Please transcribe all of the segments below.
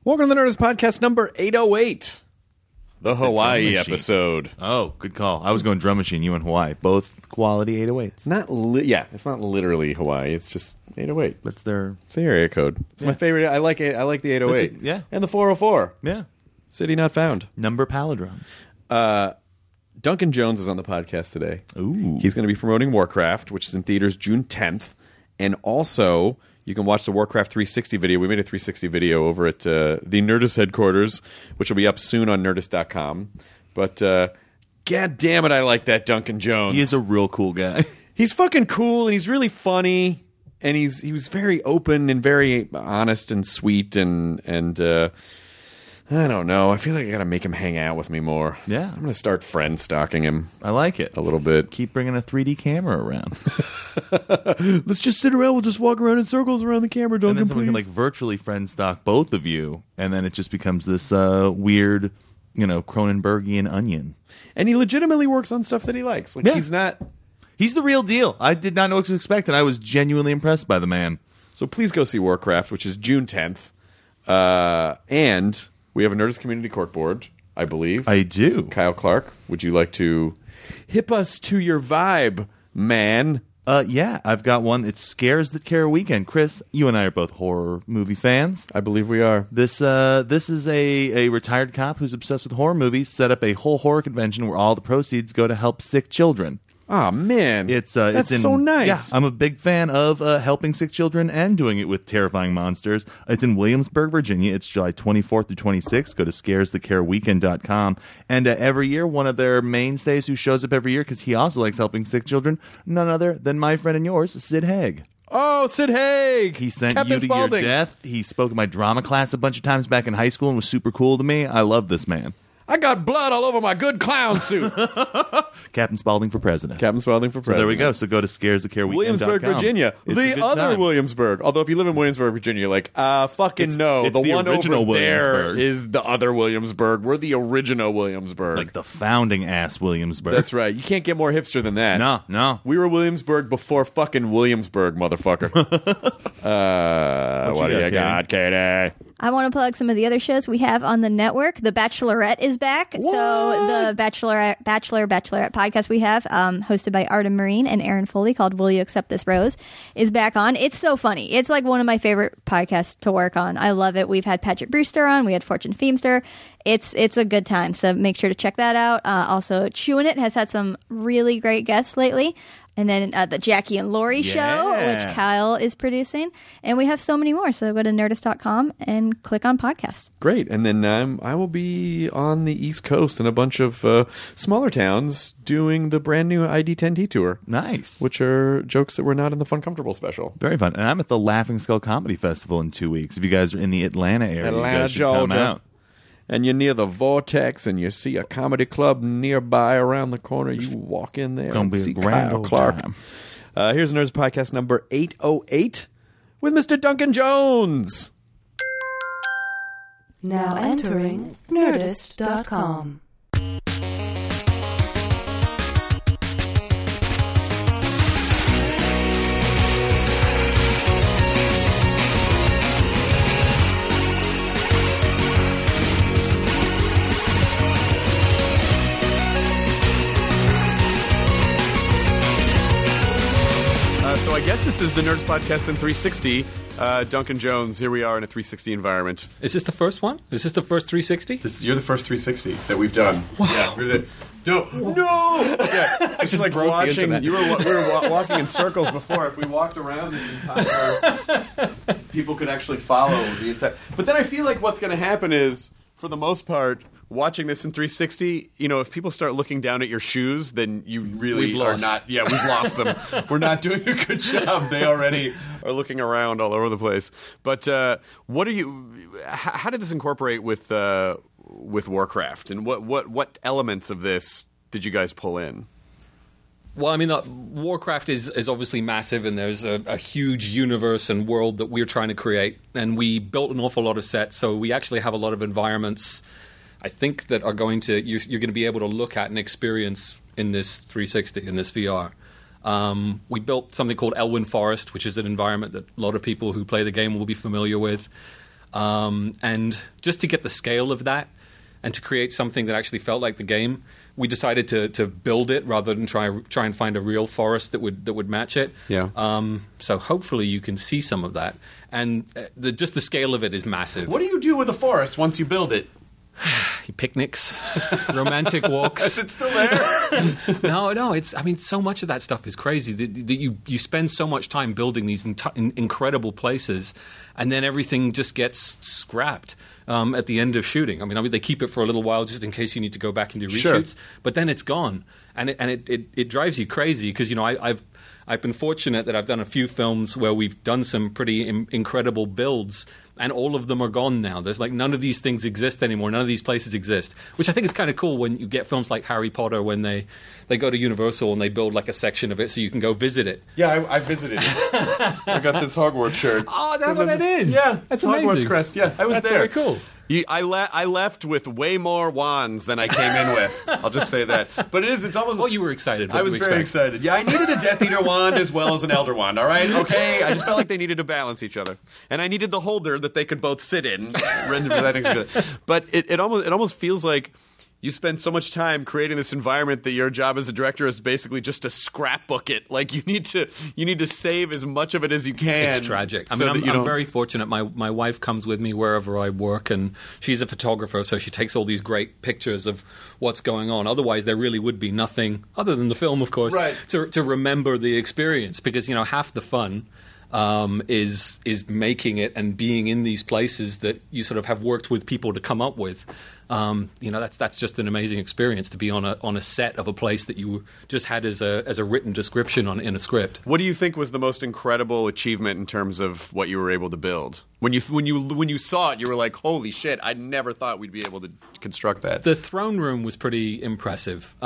Welcome to the Nerdist Podcast number 808. The Hawaii Drum Machine. episode. Oh, good call. I was going Drum Machine, you in Hawaii. Both quality 808s. It's not it's not literally Hawaii. It's just 808. That's their... It's the area code. It's my favorite. I like it. I like the 808. Yeah. And the 404. Yeah. City not found. Number palindromes. Duncan Jones is on the podcast today. Ooh. He's going to be promoting Warcraft, which is in theaters June 10th. And also, you can watch the Warcraft 360 video. We made a 360 video over at the Nerdist headquarters, which will be up soon on Nerdist.com. But, god damn it, I like that Duncan Jones. He is a real cool guy. He's fucking cool, and he's really funny, and he was very open and very honest and sweet, and I don't know. I feel like I got to make him hang out with me more. Yeah. I'm going to start friend stalking him I like it. a little bit. Keep bringing a 3D camera around. Let's just sit around. We'll just walk around in circles around the camera, And Duncan, then someone please. can like virtually friend stock both of you, and then it just becomes this weird, Cronenbergian onion. And he legitimately works on stuff that he likes. Like, Yeah. he's not... He's the real deal. I did not know what to expect, and I was genuinely impressed by the man. So please go see Warcraft, which is June 10th. And we have a Nerdist Community Corkboard, I believe. I do. Kyle Clark, would you like to hip us to your vibe, man? Yeah, I've got one. It Scares That Care Weekend. Chris, you and I are both horror movie fans. I believe we are. This is a retired cop who's obsessed with horror movies. Set up a whole horror convention where all the proceeds go to help sick children. Oh, man. That's so nice. Yeah, I'm a big fan of helping sick children and doing it with terrifying monsters. It's in Williamsburg, Virginia. It's July 24th through 26th. Go to scaresthecareweekend.com. And every year, one of their mainstays who shows up every year because he also likes helping sick children, none other than my friend and yours, Sid Haig. Oh, Sid Haig. He sent Captain you to Spaulding. your death. He spoke in my drama class a bunch of times back in high school and was super cool to me. I love this man. I got blood all over my good clown suit. Captain Spaulding for president. Captain Spaulding for So president. there we go. So go to scaresthecareweekend.com. Williamsburg, Virginia. It's a The good other time. Williamsburg. Although if you live in Williamsburg, Virginia, you're like, fucking It's no. The the one original over there Williamsburg. is the other Williamsburg. We're the original Williamsburg. Like the founding ass Williamsburg. That's right. You can't get more hipster than that. No. We were Williamsburg before fucking Williamsburg, motherfucker. What do you got, Katie? I want to plug some of the other shows we have on the network. The Bachelorette is back. What? So the Bachelorette podcast we have, hosted by Arden Marine and Aaron Foley, called Will You Accept This Rose, is back on. It's so funny. It's like one of my favorite podcasts to work on. I love it. We've had Patrick Brewster on. We had Fortune Feemster. It's a good time. So make sure to check that out. Also, Chewin' It has had some really great guests lately. And then the Jackie and Laurie show, which Kyle is producing. And we have so many more. So go to Nerdist.com and click on podcast. Great. And then I will be on the East Coast in a bunch of smaller towns doing the brand new ID10T tour. Nice. Which are jokes that were not in the Fun Comfortable special. Very fun. And I'm at the Laughing Skull Comedy Festival in 2 weeks. If you guys are in the Atlanta area, you Atlanta, guys should come Georgia. out. And you're near the Vortex, and you see a comedy club nearby around the corner. You walk in there Gonna and be a see grand Kyle old Clark. time. Here's Nerds Podcast number 808 with Mr. Duncan Jones. Now entering Nerdist.com. So I guess this is the Nerds Podcast in 360. Duncan Jones, here we are in a 360 environment. Is this the first one? Is this the first 360? You're the first 360 that we've done. Wow. Yeah, we're the... No! Yeah, it's just like broke the watching. internet. We were walking in circles before. If we walked around this entire, people could actually follow the entire. But then I feel like what's going to happen is, for the most part, watching this in 360, if people start looking down at your shoes, then you really We've are lost. not. Yeah, we've lost them. We're not doing a good job. They already are looking around all over the place. But what are you? How did this incorporate with Warcraft, and what elements of this did you guys pull in? Well, I mean, Warcraft is obviously massive, and there's a huge universe and world that we're trying to create. And we built an awful lot of sets, so we actually have a lot of environments, I think, that are going to you're going to be able to look at and experience in this 360, in this VR. We built something called Elwyn Forest, which is an environment that a lot of people who play the game will be familiar with. And just to get the scale of that and to create something that actually felt like the game, we decided to build it rather than try and find a real forest that would match it. Yeah. So hopefully you can see some of that, and just the scale of it is massive. What do you do with a forest once you build it? Picnics, romantic walks. Is it still there? No. So much of that stuff is crazy. That you spend so much time building these incredible places, and then everything just gets scrapped at the end of shooting. I mean, they keep it for a little while just in case you need to go back and do reshoots, but then it's gone, and it drives you crazy because I've been fortunate that I've done a few films where we've done some pretty incredible builds, and all of them are gone now. There's none of these things exist anymore. None of these places exist, which I think is kind of cool when you get films like Harry Potter when they go to Universal and they build a section of it so you can go visit it. Yeah, I visited it. I got this Hogwarts shirt. Oh, that's what it is. Yeah, that's Hogwarts amazing. crest. Yeah, I was That's there. very cool. I left with way more wands than I came in with. I'll just say that. But it's almost... Well, you were excited. What I did was you very expect? excited. Yeah, I needed a Death Eater wand as well as an Elder wand, all right? Okay? I just felt like they needed to balance each other. And I needed the holder that they could both sit in. But it almost feels like you spend so much time creating this environment that your job as a director is basically just to scrapbook it. Like you need to save as much of it as you can. It's tragic. So I'm very fortunate. My wife comes with me wherever I work, and she's a photographer, so she takes all these great pictures of what's going on. Otherwise, there really would be nothing other than the film, of course, right, to remember the experience. Because half the fun is making it and being in these places that you sort of have worked with people to come up with. That's just an amazing experience to be on a set of a place that you just had as a written description in a script. What do you think was the most incredible achievement in terms of what you were able to build? When you saw it, you were like, "Holy shit! I never thought we'd be able to construct that." The throne room was pretty impressive.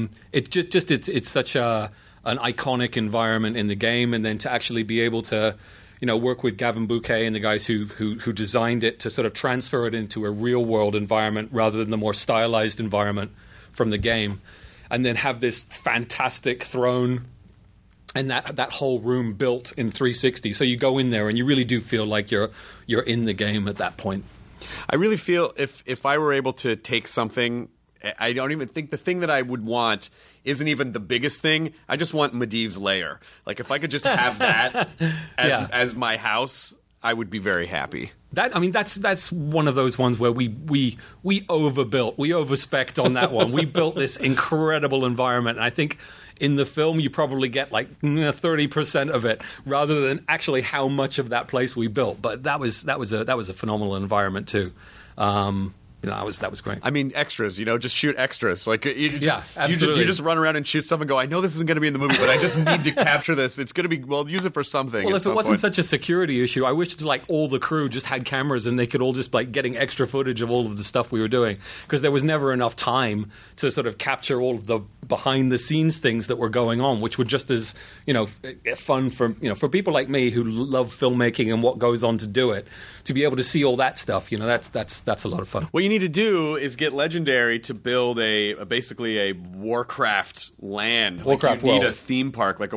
It's such an iconic environment in the game, and then to actually be able to work with Gavin Bouquet and the guys who designed it to sort of transfer it into a real world environment rather than the more stylized environment from the game, and then have this fantastic throne and that whole room built in 360. So you go in there and you really do feel like you're in the game at that point. I really feel if I were able to take something, I don't even think the thing that I would want isn't even the biggest thing. I just want Medivh's lair. Like if I could just have that as my house, I would be very happy. That's one of those ones where we overbuilt, we overspec'd on that one. We built this incredible environment, and I think in the film you probably get 30% of it, rather than actually how much of that place we built. But that was a phenomenal environment too. That was great. I mean, extras, just shoot extras. Like, you absolutely. You just run around and shoot stuff and go, I know this isn't going to be in the movie, but I just need to capture this. It's going to be, use it for something. Well, if it wasn't such a security issue, I wished all the crew just had cameras and they could all just getting extra footage of all of the stuff we were doing, because there was never enough time to sort of capture all of the behind the scenes things that were going on, which were just as, fun for people like me who love filmmaking and what goes on to do it, to be able to see all that stuff. That's a lot of fun. What you need to do is get Legendary to build basically a Warcraft land. Warcraft you need world. a theme park, a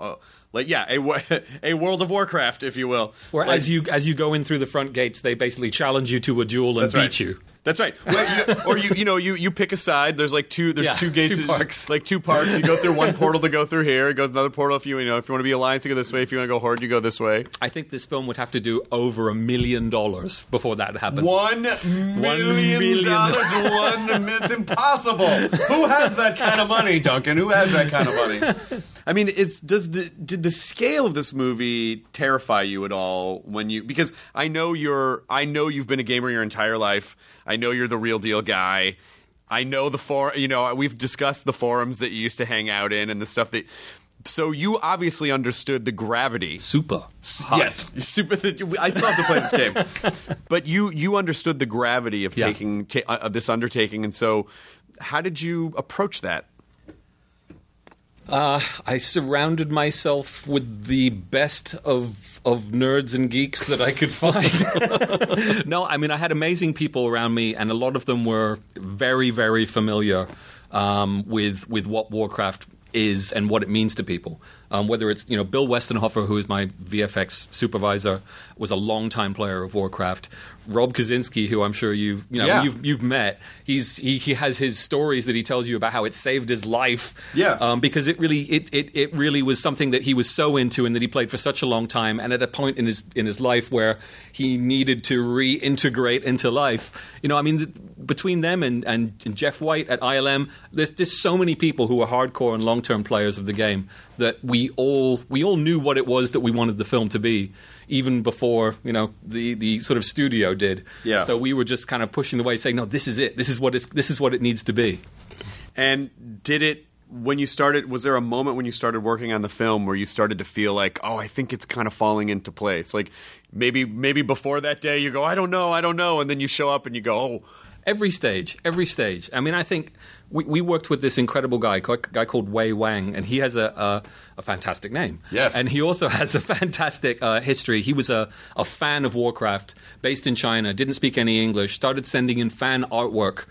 World of Warcraft, if you will. Where as you go in through the front gates, they basically challenge you to a duel and beat you. That's right. Or you pick a side. There's two gates, 2 parks. 2 parks. You go through one portal to go through here. You go to another portal if you want to be Alliance, you go this way. If you want to go Horde, you go this way. I think this film would have to do over $1 million before that happens. $1 million. It's impossible. Who has that kind of money, Duncan? Who has that kind of money? I mean, did the scale of this movie terrify you at all because I know you've been a gamer your entire life. I know you're the real deal guy. I know we've discussed the forums that you used to hang out in and the stuff that. So you obviously understood the gravity. Super. Hot. Yes, super. I still have to play this game, but you understood the gravity of taking this undertaking, and so how did you approach that? I surrounded myself with the best of nerds and geeks that I could find. No, I mean, I had amazing people around me, and a lot of them were very, very familiar with what Warcraft is and what it means to people. Whether it's Bill Westenhofer, who is my VFX supervisor, was a longtime player of Warcraft. Rob Kaczynski, who I'm sure you've met, he has his stories that he tells you about how it saved his life. Yeah. Because it really was something that he was so into and that he played for such a long time. And at a point in his life where he needed to reintegrate into life, between them and Jeff White at ILM, there's so many people who are hardcore and long-term players of the game that we all knew what it was that we wanted the film to be, even before the sort of studio did. Yeah. So we were just kind of pushing the way, saying, "No, this is it. This is what it needs to be." And did it, when you started, was there a moment when you started working on the film where you started to feel like, oh, I think it's kind of falling into place? Like maybe before that day you go, I don't know, and then you show up and you go, oh. Every stage. I mean, I think we worked with this incredible guy called Wei Wang, and he has a fantastic name. Yes. And he also has a fantastic history. He was a fan of Warcraft, based in China, didn't speak any English, started sending in fan artwork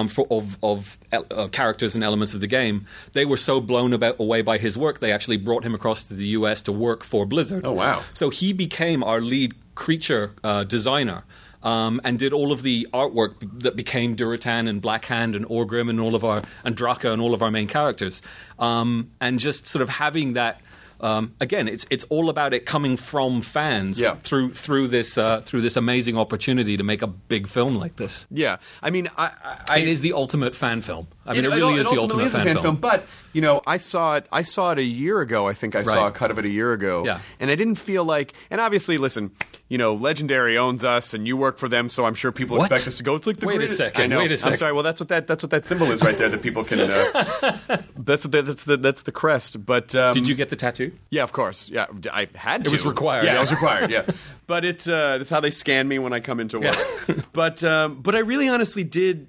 of characters and elements of the game. They were so blown away by his work, they actually brought him across to the US to work for Blizzard. Oh, wow. So he became our lead creature designer. And did all of the artwork that became Duratan and Black Hand and Orgrim and and Draka and all of our main characters. And just sort of having that. Again, it's all about it coming from fans through this amazing opportunity to make a big film like this. Yeah, I mean, it is the ultimate fan film. I mean, it really is the ultimate fan film. But I saw it a year ago. I think I saw a cut of it a year ago. Yeah. And I didn't feel like. And obviously, listen, Legendary owns us, and you work for them, so I'm sure people expect us to go. It's like the Wait greatest. a second. I know. Wait a second. I'm sorry. Well, that's what that symbol is right there that people can. That's the crest. But did you get the tattoo? Yeah, of course. Yeah, I had to. It was required. Yeah, it was required. Yeah, but that's how they scan me when I come into work. Yeah. But I really honestly did.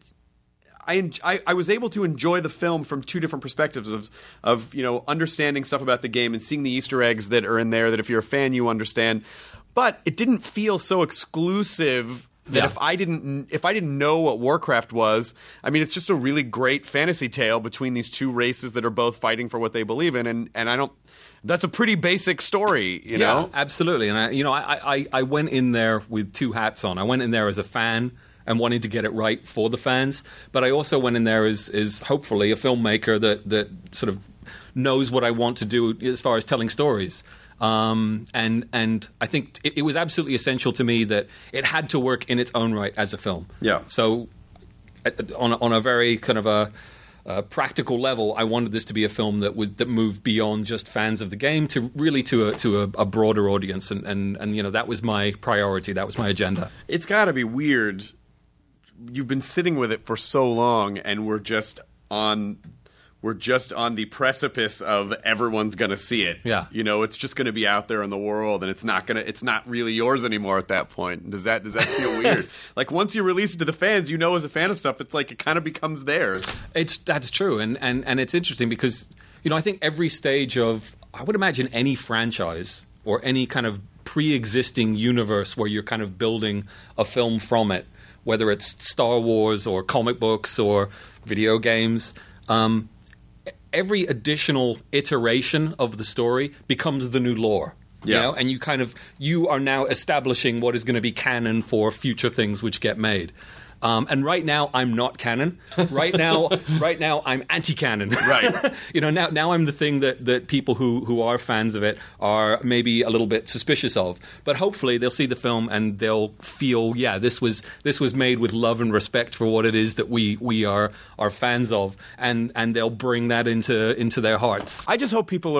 I was able to enjoy the film from two different perspectives of understanding stuff about the game and seeing the Easter eggs that are in there that if you're a fan you understand, but it didn't feel so exclusive that if I didn't know what Warcraft was, I mean, it's just a really great fantasy tale between these two races that are both fighting for what they believe in, and I don't. That's a pretty basic story, you know. Yeah, absolutely. And I went in there with two hats on. I went in there as a fan and wanting to get it right for the fans, but I also went in there as hopefully a filmmaker that sort of knows what I want to do as far as telling stories. And I think it was absolutely essential to me that it had to work in its own right as a film. Yeah. So on a very kind of a practical level, I wanted this to be a film that moved beyond just fans of the game to really to a broader audience, and that was my priority. That was my agenda. It's got to be weird. You've been sitting with it for so long, and we're just on the precipice of everyone's going to see it. Yeah. It's just going to be out there in the world, and it's not really yours anymore at that point. Does that feel weird? Like once you release it to the fans, as a fan of stuff, it's like it kind of becomes theirs. That's true, and it's interesting because I think every stage of, I would imagine, any franchise or any kind of pre-existing universe where you're kind of building a film from it, whether it's Star Wars or comic books or video games. Every additional iteration of the story becomes the new lore. Yeah. And you are now establishing what is going to be canon for future things which get made. And right now, I'm not canon. Right now, I'm anti-canon. Right. Now I'm the thing that people who are fans of it are maybe a little bit suspicious of. But hopefully, they'll see the film and they'll feel, this was made with love and respect for what it is that we are fans of, and they'll bring that into their hearts. I just hope people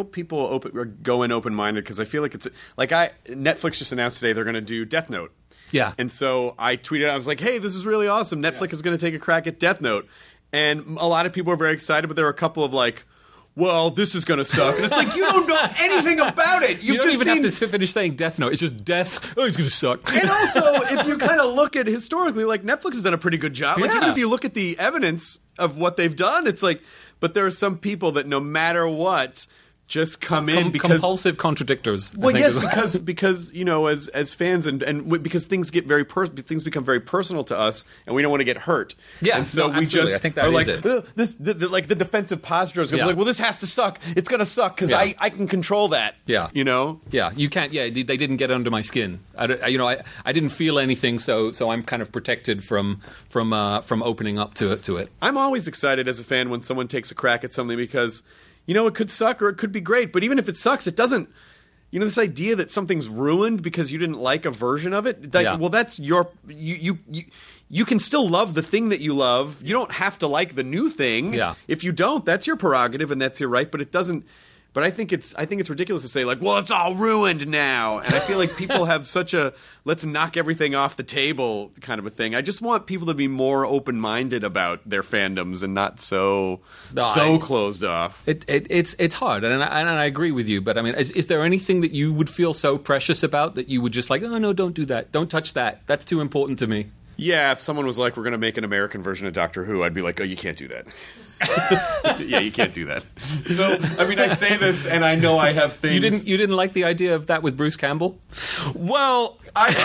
go in open-minded, because I feel like it's like Netflix just announced today they're going to do Death Note. Yeah. And so I tweeted, I was like, hey, this is really awesome. Netflix is going to take a crack at Death Note. And a lot of people are very excited, but there were a couple of like, well, this is going to suck. And it's like, you don't know anything about it. You don't even have to finish saying Death Note. It's just death. Oh, it's going to suck. And also, if you kind of look at historically, like Netflix has done a pretty good job. Like even if you look at the evidence of what they've done, it's like, but there are some people that no matter what, just come in because compulsive contradictors. well, I think yes, because as fans and because things get things become very personal to us, and we don't want to get hurt. Yeah, and so no, we absolutely. just I think that are is like it. like the defensive posture is going to Yeah. be like, well, this has to suck. It's going to suck because Yeah. I can control that. Yeah. Yeah, you can't. Yeah, they didn't get under my skin. I didn't feel anything, so I'm kind of protected from opening up to it. I'm always excited as a fan when someone takes a crack at something because, it could suck or it could be great. But even if it sucks, it doesn't. This idea that something's ruined because you didn't like a version of it. Like, Yeah. well, that's you can still love the thing that you love. You don't have to like the new thing. Yeah. If you don't, that's your prerogative and that's your right. But it doesn't. But I think it's ridiculous to say like, well, it's all ruined now. And I feel like people have such a let's knock everything off the table kind of a thing. I just want people to be more open-minded about their fandoms and not so closed off. It's hard, and I agree with you. But I mean, is there anything that you would feel so precious about that you would just like, oh no, don't do that, don't touch that. That's too important to me. Yeah, if someone was like, we're going to make an American version of Doctor Who, I'd be like, oh, you can't do that. Yeah, you can't do that. So, I mean, I say this, and I know I have things. You didn't like the idea of that with Bruce Campbell? Well,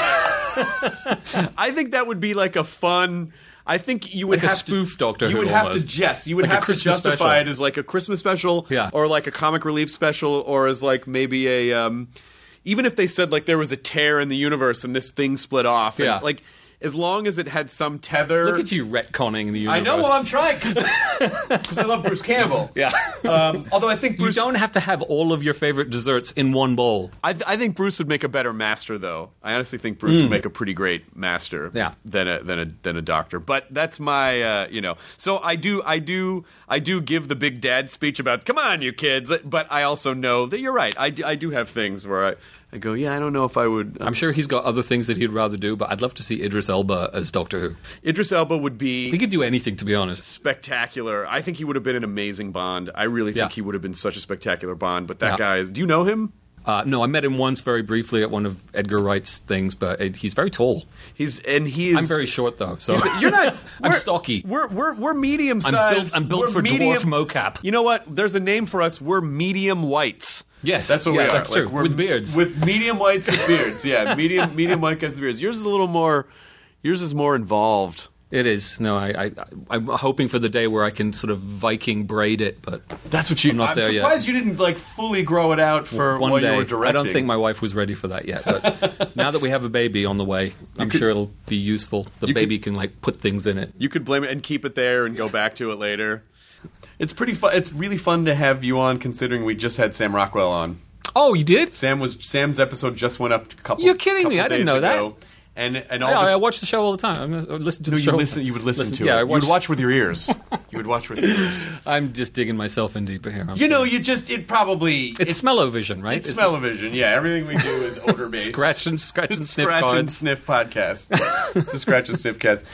I think that would be like a fun. I think you would Like a have spoof Doctor You Who would have almost. to yes, you would Like a have to Christmas justify special. it as like a Christmas special, Yeah. or like a comic relief special, or as like maybe a. Even if they said like there was a tear in the universe and this thing split off, and, Yeah. like as long as it had some tether. Look at you retconning the universe. I know. Well, I'm trying because I love Bruce Campbell. Yeah. Although I think You Bruce. don't have to have all of your favorite desserts in one bowl. I think Bruce would make a better master, though. I honestly think Bruce would make a pretty great master, Yeah. than a doctor. But that's my, So I do give the big dad speech about, come on, you kids. But I also know that you're right. I do have things where I go, yeah, I don't know if I would. I'm sure he's got other things that he'd rather do, but I'd love to see Idris Elba as Doctor Who. Idris Elba would be He could do anything, to be honest. spectacular. I think he would have been an amazing Bond. I really think Yeah. he would have been such a spectacular Bond. But that Yeah. guy is. Do you know him? No, I met him once very briefly at one of Edgar Wright's things, but he's very tall. He is. I'm very short, though, so You're not. I'm we're- stocky. We're medium sized. I'm built for dwarf mocap. You know what? There's a name for us. We're medium whites. Yes, that's what we are. That's true. we're- With beards. With medium whites with beards. Yeah, medium white guys with beards. Yours is a little more. Yours is more involved. It is. No, I'm hoping for the day where I can sort of Viking braid it, but That's what you. I'm not there yet. surprised you didn't like fully grow it out for one while day. you were directing. I don't think my wife was ready for that yet, but now that we have a baby on the way, I'm sure it'll be useful. The baby can like put things in it. You could blame it and keep it there and go back to it later. It's pretty fun. It's really fun to have you on, considering we just had Sam Rockwell on. Oh, you did? Sam's episode just went up a couple. You're kidding me. couple I didn't days know that. ago. And all Yeah, this, I watch the show all the time. I listen to no, the show. you would listen to Yeah, it. I You would watch. watch with your ears. You would watch with your ears. I'm just digging myself in deeper here. You know, it probably it's smell-o-vision, right? It's smell-o-vision. Yeah, everything we do is odor based. Scratch and sniff Scratch and cards. sniff podcast. It's a scratch and sniff cast.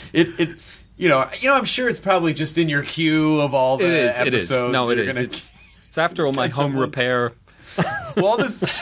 I'm sure it's probably just in your queue of all the It is. episodes. It is. No, it You're is. gonna- It's after all my catch home up on- repair. Well,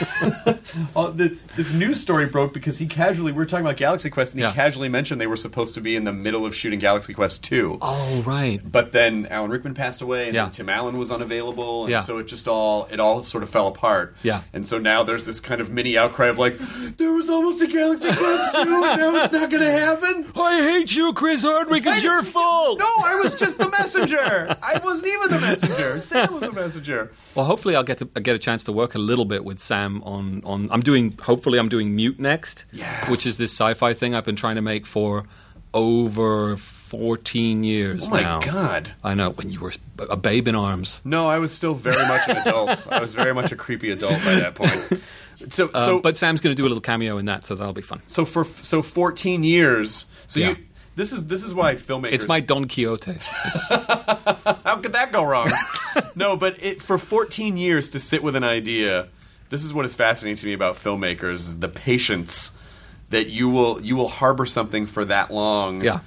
this news story broke because we were talking about Galaxy Quest, and he Yeah. casually mentioned they were supposed to be in the middle of shooting Galaxy Quest 2. Oh, right. But then Alan Rickman passed away, and Yeah. then Tim Allen was unavailable, and Yeah. so it all sort of fell apart. Yeah. And so now there's this kind of mini outcry of like, there was almost a Galaxy Quest 2, and now it's not going to happen. I hate you, Chris Hardwick. It's your fault. No, I was just the messenger. I wasn't even the messenger. Sam was the messenger. Well, hopefully I'll get a chance to work a little bit with Sam on I'm doing Mute next, Yes. which is this sci-fi thing I've been trying to make for over 14 years Oh my now. God. I know, when you were a babe in arms. No, I was still very much an adult. I was very much a creepy adult by that point. But Sam's going to do a little cameo in that, so that'll be fun. So 14 years. So Yeah. this is why filmmakers. It's my Don Quixote. How could that go wrong? No, but for 14 years to sit with an idea. This is what is fascinating to me about filmmakers: the patience that you will harbor something for that long. Yeah.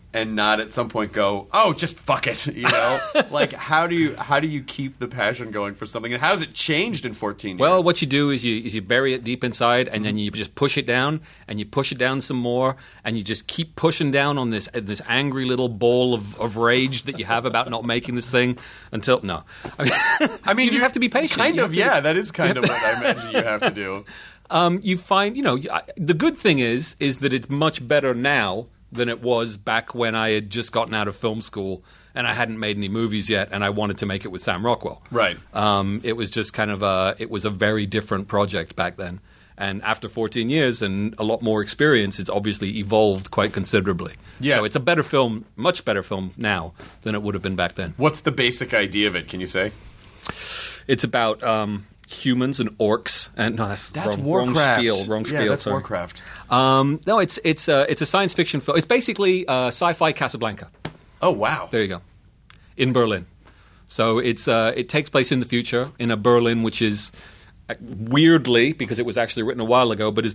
and not at some point go, oh, just fuck it, you know? Like, how do you keep the passion going for something, and how has it changed in 14 years? Well, what you do is you bury it deep inside, and then you just push it down, and you push it down some more, and you just keep pushing down on this angry little ball of rage that you have about not making this thing until no. I mean, you just have to be patient. Kind of, yeah. That is kind of what I imagine you have to do. You find, the good thing is that it's much better now than it was back when I had just gotten out of film school and I hadn't made any movies yet, and I wanted to make it with Sam Rockwell. Right. It was just kind of it was a very different project back then. And after 14 years and a lot more experience, it's obviously evolved quite considerably. Yeah. So it's a better film, much better film now than it would have been back then. What's the basic idea of it, can you say? It's about humans and orcs, and no, that's Warcraft. Wrong spiel. Yeah, that's sorry. Warcraft. No, it's a science fiction film. It's basically sci-fi Casablanca. Oh wow! There you go, in Berlin. So it takes place in the future in a Berlin which is weirdly, because it was actually written a while ago, but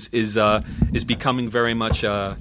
is becoming very much a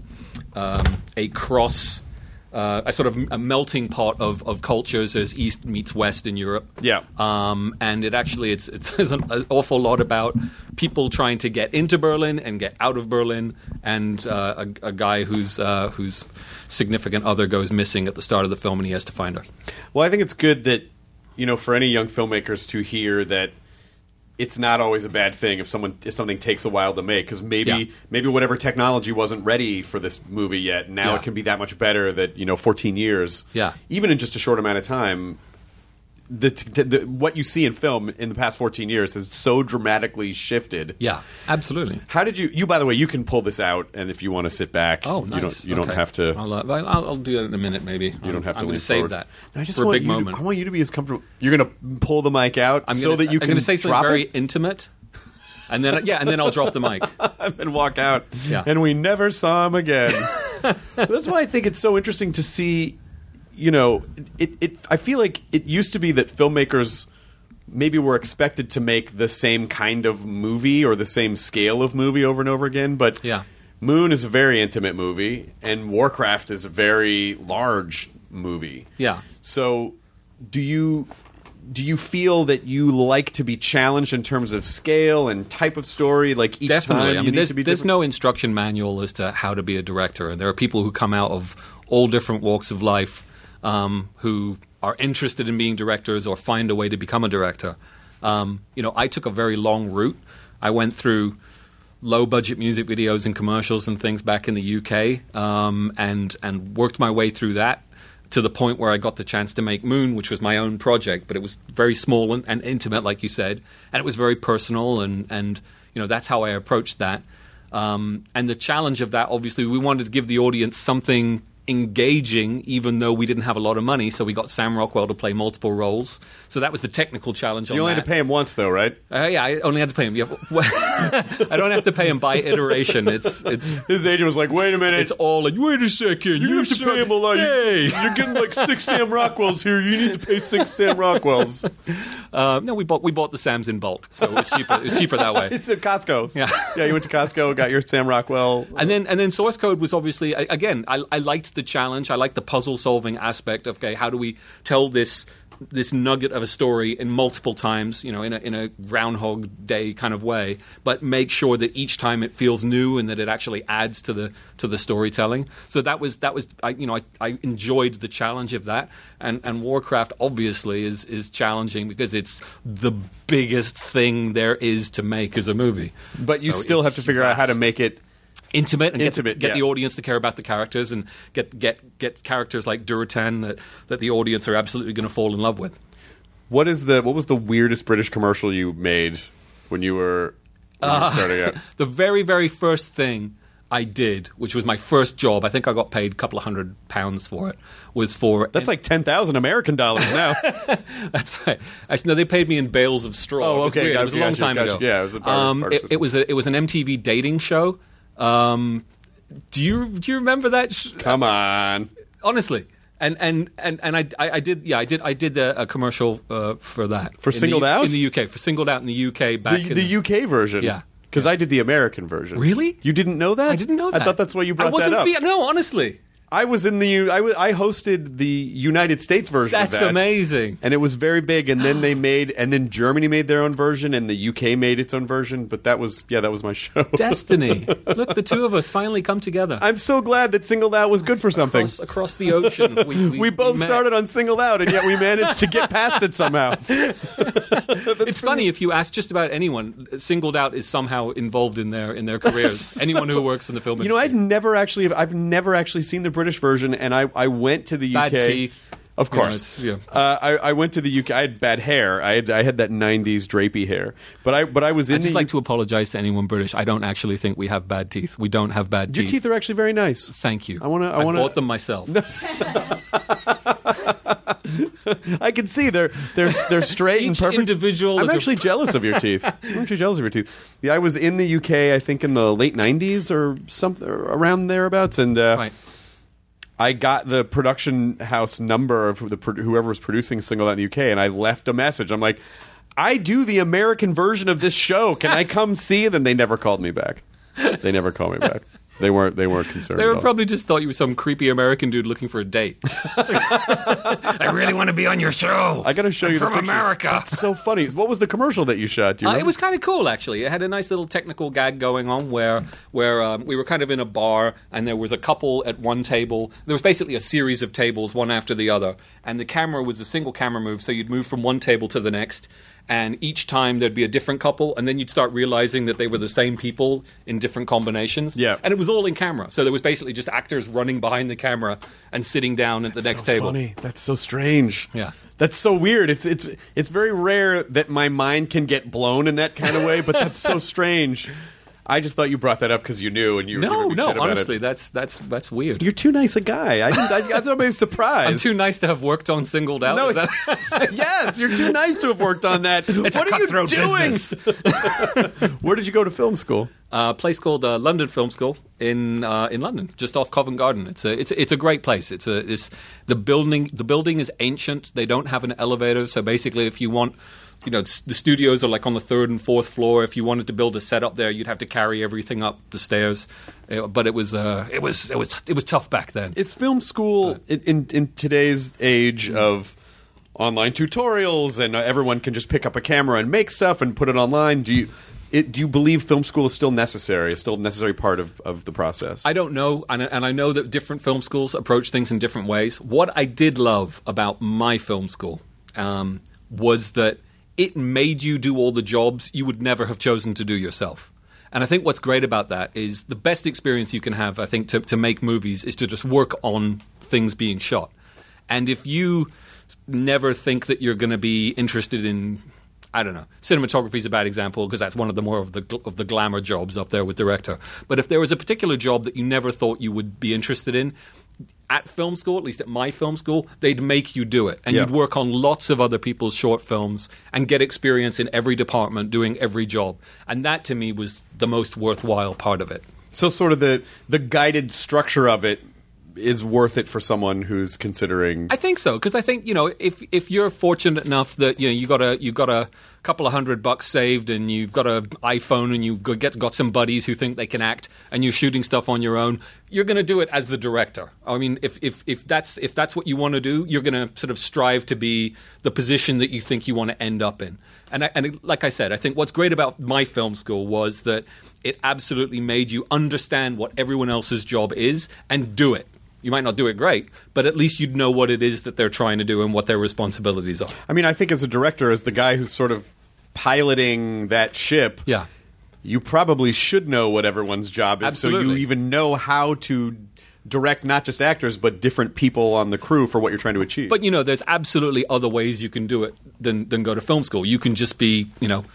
cross. A sort of a melting pot of cultures as East meets West in Europe. Yeah. And it's there's an awful lot about people trying to get into Berlin and get out of Berlin, and a guy whose significant other goes missing at the start of the film, and he has to find her. Well, I think it's good that, for any young filmmakers to hear that it's not always a bad thing if something takes a while to make, because maybe whatever technology wasn't ready for this movie yet. Now it can be that much better that 14 years, even in just a short amount of time. What you see in film in the past 14 years has so dramatically shifted. Yeah, absolutely. How did you? By the way, you can pull this out, and if you want to sit back, oh, nice. You don't have to. I'll do it in a minute, maybe. You don't have to. I'm going to save that for a big moment. I want you to be as comfortable. You're going to pull the mic out that you can. I'm going to say something very intimate, and then I'll drop the mic and walk out. Yeah. And we never saw him again. That's why I think it's so interesting to see. I feel like it used to be that filmmakers maybe were expected to make the same kind of movie or the same scale of movie over and over again. But Moon is a very intimate movie, and Warcraft is a very large movie. Yeah. So do you feel that you like to be challenged in terms of scale and type of story? Like each Definitely. time, there's no instruction manual as to how to be a director, and there are people who come out of all different walks of life. Who are interested in being directors or find a way to become a director. I took a very long route. I went through low-budget music videos and commercials and things back in the UK, and worked my way through that to the point where I got the chance to make Moon, which was my own project, but it was very small and intimate, like you said, and it was very personal, and that's how I approached that. And the challenge of that, obviously, we wanted to give the audience something engaging, even though we didn't have a lot of money, so we got Sam Rockwell to play multiple roles. So that was the technical challenge. You only had to pay him once, though, right? Yeah, I only had to pay him. I don't have to pay him by iteration. It's his agent was like, "Wait a minute, it's all like, wait a second, you have to pay him a lot. Hey. You're getting like 6 Sam Rockwells here. You need to pay 6 Sam Rockwells." No, we bought the Sams in bulk, so it was cheaper. It was cheaper that way. It's at Costco. Yeah, you went to Costco, got your Sam Rockwell, and then Source Code was obviously again. I liked the challenge. I liked the puzzle solving aspect of how do we tell this nugget of a story in multiple times, in a Groundhog Day kind of way, but make sure that each time it feels new and that it actually adds to the storytelling. So that was I enjoyed the challenge of that, and Warcraft obviously is challenging because it's the biggest thing there is to make as a movie. But you still have to figure out how to make it intimate and get the audience to care about the characters and get characters like Duratan that the audience are absolutely going to fall in love with. What was the weirdest British commercial you made when you were starting out? The very, very first thing I did, which was my first job, I think I got paid a couple of £100 for it, was for... That's like 10,000 American dollars now. That's right. Actually, no, they paid me in bales of straw. Oh, okay. It was a long time ago. Yeah, it was a bar it was an MTV dating show. Do you remember that? Come on, honestly, and I did a commercial for that for Singled Out in the UK for Singled Out in the UK back in the UK version. Yeah, because I did the American version. Really? You didn't know that? I didn't know that. I thought that's why you brought that up. No, honestly. I was in the I hosted the United States version That's of that. amazing. And it was very big, and then then Germany made their own version, and the UK made its own version. But that was my show. Destiny. Look, the two of us finally come together. I'm so glad that Singled Out was good for something. Across the ocean. We both met. started on Singled Out, and yet we managed to get past it somehow. It's funny, if you ask just about anyone, Singled Out is somehow involved in their careers. Anyone who works in the film industry. I've never actually seen the British version, and I went to the UK. Bad teeth. Of course, You know, it's- I went to the UK. I had bad hair. I had that '90s drapey hair. But I was in I'd just the. like to apologize to anyone British. I don't actually think we have bad teeth. We don't have bad Your teeth are actually very nice. Thank you. I wanna- bought them myself. I can see they're straight and Each perfect. individual I'm is a- actually jealous of your teeth. I'm actually jealous of your teeth. Yeah, I was in the UK. I think in the late '90s or something around thereabouts, and Right. I got the production house number of whoever was producing Singled Out in the UK, and I left a message. I'm like, I do the American version of this show. Can I come see? Then they never called me back. They never called me back. They weren't concerned. They at were all. probably just thought you were some creepy American dude looking for a date. I really want to be on your show. I got to show you the from pictures. America. That's so funny. What was the commercial that you shot? Do you It remember? was kind of cool, actually. It had a nice little technical gag going on where we were kind of in a bar, and there was a couple at one table. There was basically a series of tables, one after the other, and the camera was a single camera move, so you'd move from one table to the next, and each time there'd be a different couple, and then you'd start realizing that they were the same people in different combinations. Yeah. And it was all in camera, so there was basically just actors running behind the camera and sitting down at the next so table. Funny. That's so strange. Yeah. That's so weird. It's very rare that my mind can get blown in that kind of way, but that's so strange. I just thought you brought that up because you knew and you were giving me shit about honestly, it. that's weird. You're too nice a guy. That's what made surprised. I'm too nice to have worked on Singled Out. No, Is that- yes, you're too nice to have worked on that. It's what a are you cutthroat doing? business. Where did you go to film school? A place called London Film School in London, just off Covent Garden. It's a great place. The building is ancient. They don't have an elevator, so basically, if you want, the studios are like on the 3rd and 4th floor. If you wanted to build a set up there, you'd have to carry everything up the stairs. But it was tough back then. Is film school in today's age of online tutorials and everyone can just pick up a camera and make stuff and put it online? Do you believe film school is still necessary? It's still a necessary part of the process? I don't know, and I know that different film schools approach things in different ways. What I did love about my film school was that it made you do all the jobs you would never have chosen to do yourself. And I think what's great about that is the best experience you can have, I think, to make movies is to just work on things being shot. And if you never think that you're going to be interested in, I don't know, cinematography is a bad example because that's one of the more of the glamour jobs up there with director. But if there was a particular job that you never thought you would be interested in, at film school, at least at my film school, they'd make you do it. And Yeah. you'd work on lots of other people's short films and get experience in every department doing every job. And that, to me, was the most worthwhile part of it. So sort of the guided structure of it is worth it for someone who's considering. I think so, because I think, if you're fortunate enough that you got a couple of $100 saved and you've got an iPhone and you've got some buddies who think they can act and you're shooting stuff on your own, you're going to do it as the director. I mean, if that's what you want to do, you're going to sort of strive to be the position that you think you want to end up in. And like I said, I think what's great about my film school was that it absolutely made you understand what everyone else's job is and do it. You might not do it great, but at least you'd know what it is that they're trying to do and what their responsibilities are. I mean, I think as a director, as the guy who's sort of piloting that ship, Yeah. you probably should know what everyone's job is, so you Absolutely. even know how to direct not just actors but different people on the crew for what you're trying to achieve. But, there's absolutely other ways you can do it than go to film school. You can just be,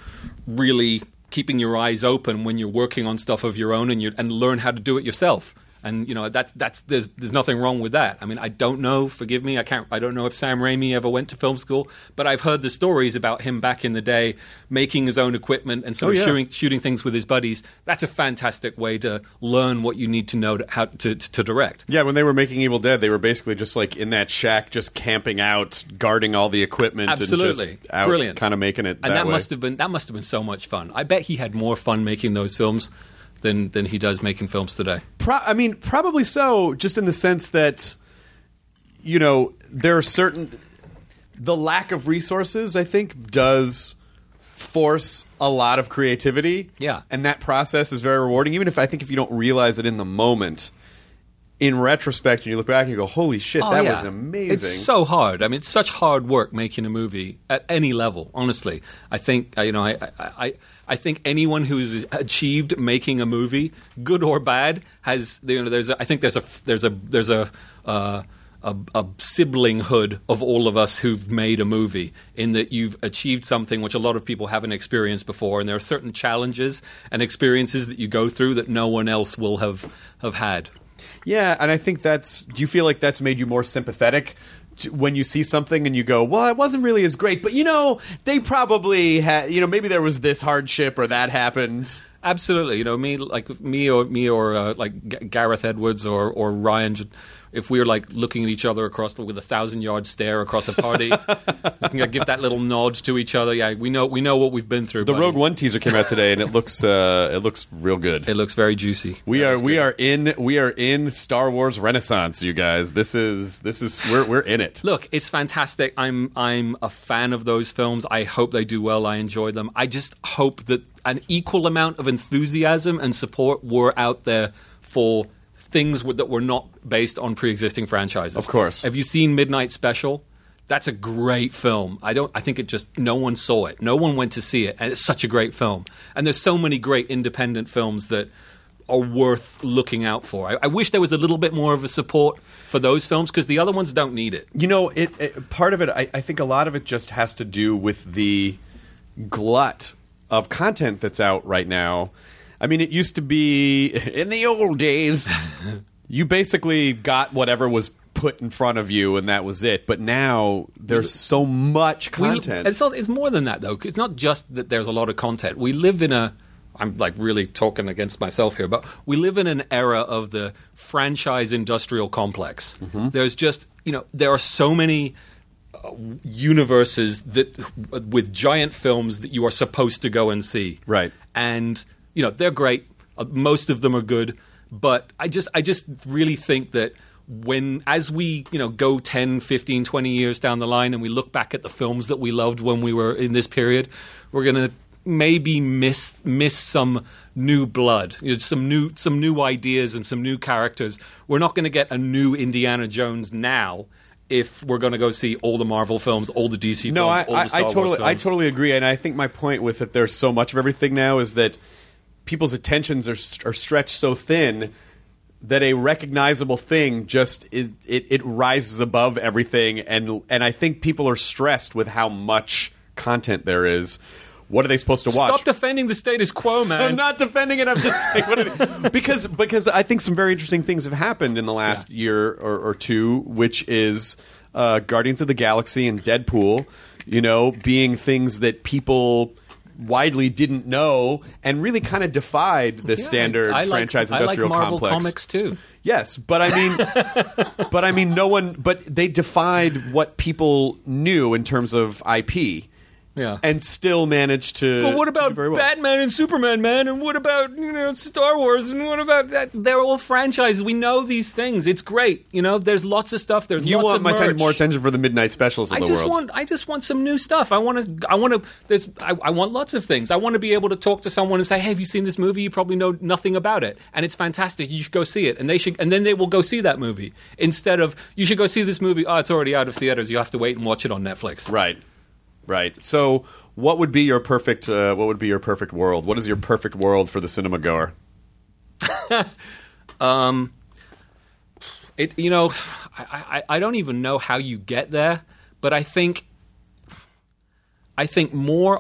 really keeping your eyes open when you're working on stuff of your own and learn how to do it yourself. And there's nothing wrong with that. I mean, I don't know. Forgive me. I don't know if Sam Raimi ever went to film school, but I've heard the stories about him back in the day making his own equipment and sort of shooting things with his buddies. That's a fantastic way to learn what you need to know how to direct. yeah, when they were making Evil Dead, they were basically just like in that shack, just camping out, guarding all the equipment, Absolutely. and just out, Brilliant. kind of making it. And that way. must have been so much fun. I bet he had more fun making those films than he does making films today. I mean, probably so, just in the sense that, you know, there are certain... The lack of resources, I think, does force a lot of creativity. Yeah. And that process is very rewarding, even if you don't realize it in the moment. In retrospect, and you look back and you go, holy shit, that was amazing. It's so hard. I mean, it's such hard work making a movie at any level, honestly. I think, I think anyone who's achieved making a movie, good or bad, has, you know, there's a siblinghood of all of us who've made a movie, in that you've achieved something which a lot of people haven't experienced before, and there are certain challenges and experiences that you go through that no one else will have had. Yeah, and I think do you feel like that's made you more sympathetic when you see something and you go, well, it wasn't really as great, but, you know, they probably had, you know, maybe there was this hardship or that happened. Absolutely. You know, me or Gareth Edwards or Ryan, if we were like looking at each other with a 1,000-yard stare across a party, we can give that little nod to each other. Yeah, we know what we've been through. The buddy. Rogue One teaser came out today, and it looks real good. It looks very juicy. We are in Star Wars Renaissance, you guys. This is we're in it. Look, it's fantastic. I'm a fan of those films. I hope they do well. I enjoy them. I just hope that an equal amount of enthusiasm and support were out there for things that were not based on pre-existing franchises. Of course. Have you seen Midnight Special? That's a great film. I think it just, no one saw it. No one went to see it, and it's such a great film. And there's so many great independent films that are worth looking out for. I wish there was a little bit more of a support for those films, because the other ones don't need it. You know, part of it, I think a lot of it just has to do with the glut of content that's out right now. I mean, it used to be, in the old days, you basically got whatever was put in front of you, and that was it. But now there's so much content. It's more than that, though. It's not just that there's a lot of content. We live in I'm like really talking against myself here, but we live in an era of the franchise industrial complex. Mm-hmm. There's just, you know, there are so many universes with giant films that you are supposed to go and see. Right. And, you know, they're great. Most of them are good. But I just really think that as we, you know, go 10, 15, 20 years down the line and we look back at the films that we loved when we were in this period, we're going to maybe miss some new blood, you know, some new ideas and some new characters. We're not going to get a new Indiana Jones now if we're going to go see all the Marvel films, all the DC films, all the Star Wars films. I totally agree, and I think my point with that there's so much of everything now is that people's attentions are stretched so thin that a recognizable thing just it rises above everything, and I think people are stressed with how much content there is. What are they supposed to watch? Stop defending the status quo, man. I'm not defending it. I'm just saying because I think some very interesting things have happened in the last year or two, which is Guardians of the Galaxy and Deadpool, you know, being things that people widely didn't know and really kind of defied the standard franchise industrial complex. I like Marvel comics too. Yes, but I mean, no one. But they defied what people knew in terms of IP. Yeah. And still managed to. But what about do very well. Batman and Superman, man? And what about, you know, Star Wars? And what about that? They're all franchises. We know these things. It's great. You know, there's lots of stuff. There's you lots want of my merch. more attention for the midnight specials of the world. I just want some new stuff. I want lots of things. I want to be able to talk to someone and say, "Hey, have you seen this movie? You probably know nothing about it, and it's fantastic. You should go see it." And then they will go see that movie instead of, "You should go see this movie. Oh, it's already out of theaters. You have to wait and watch it on Netflix." Right. So, what would be your perfect? What would be your perfect world? What is your perfect world for the cinema goer? You know, I don't even know how you get there, but I think more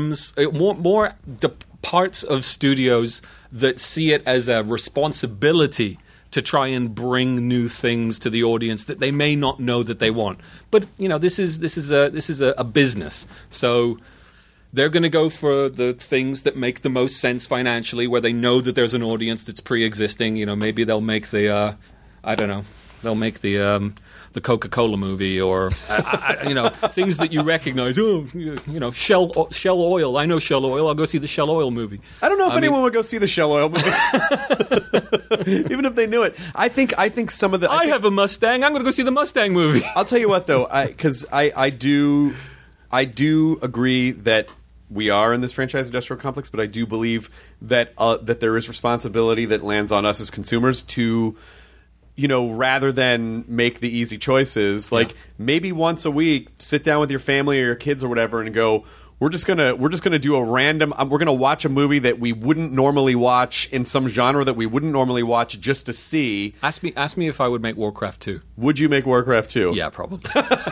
parts of studios that see it as a responsibility to try and bring new things to the audience that they may not know that they want. But you know, this is a business, so they're going to go for the things that make the most sense financially, where they know that there's an audience that's pre-existing. You know, maybe they'll make the I don't know, They'll make the Coca-Cola movie, or things that you recognize. Oh, Shell Oil. I know Shell Oil. I'll go see the Shell Oil movie. I don't know if anyone would go see the Shell Oil movie, even if they knew it. I think some of the. I have a Mustang. I'm going to go see the Mustang movie. I'll tell you what, though, because I do agree that we are in this franchise industrial complex, but I do believe that there is responsibility that lands on us as consumers to, rather than make the easy choices, maybe once a week, sit down with your family or your kids or whatever and go, we're just gonna do a random. We're gonna watch a movie that we wouldn't normally watch in some genre that we wouldn't normally watch just to see. Ask me if I would make Warcraft 2. Would you make Warcraft 2? Yeah, probably.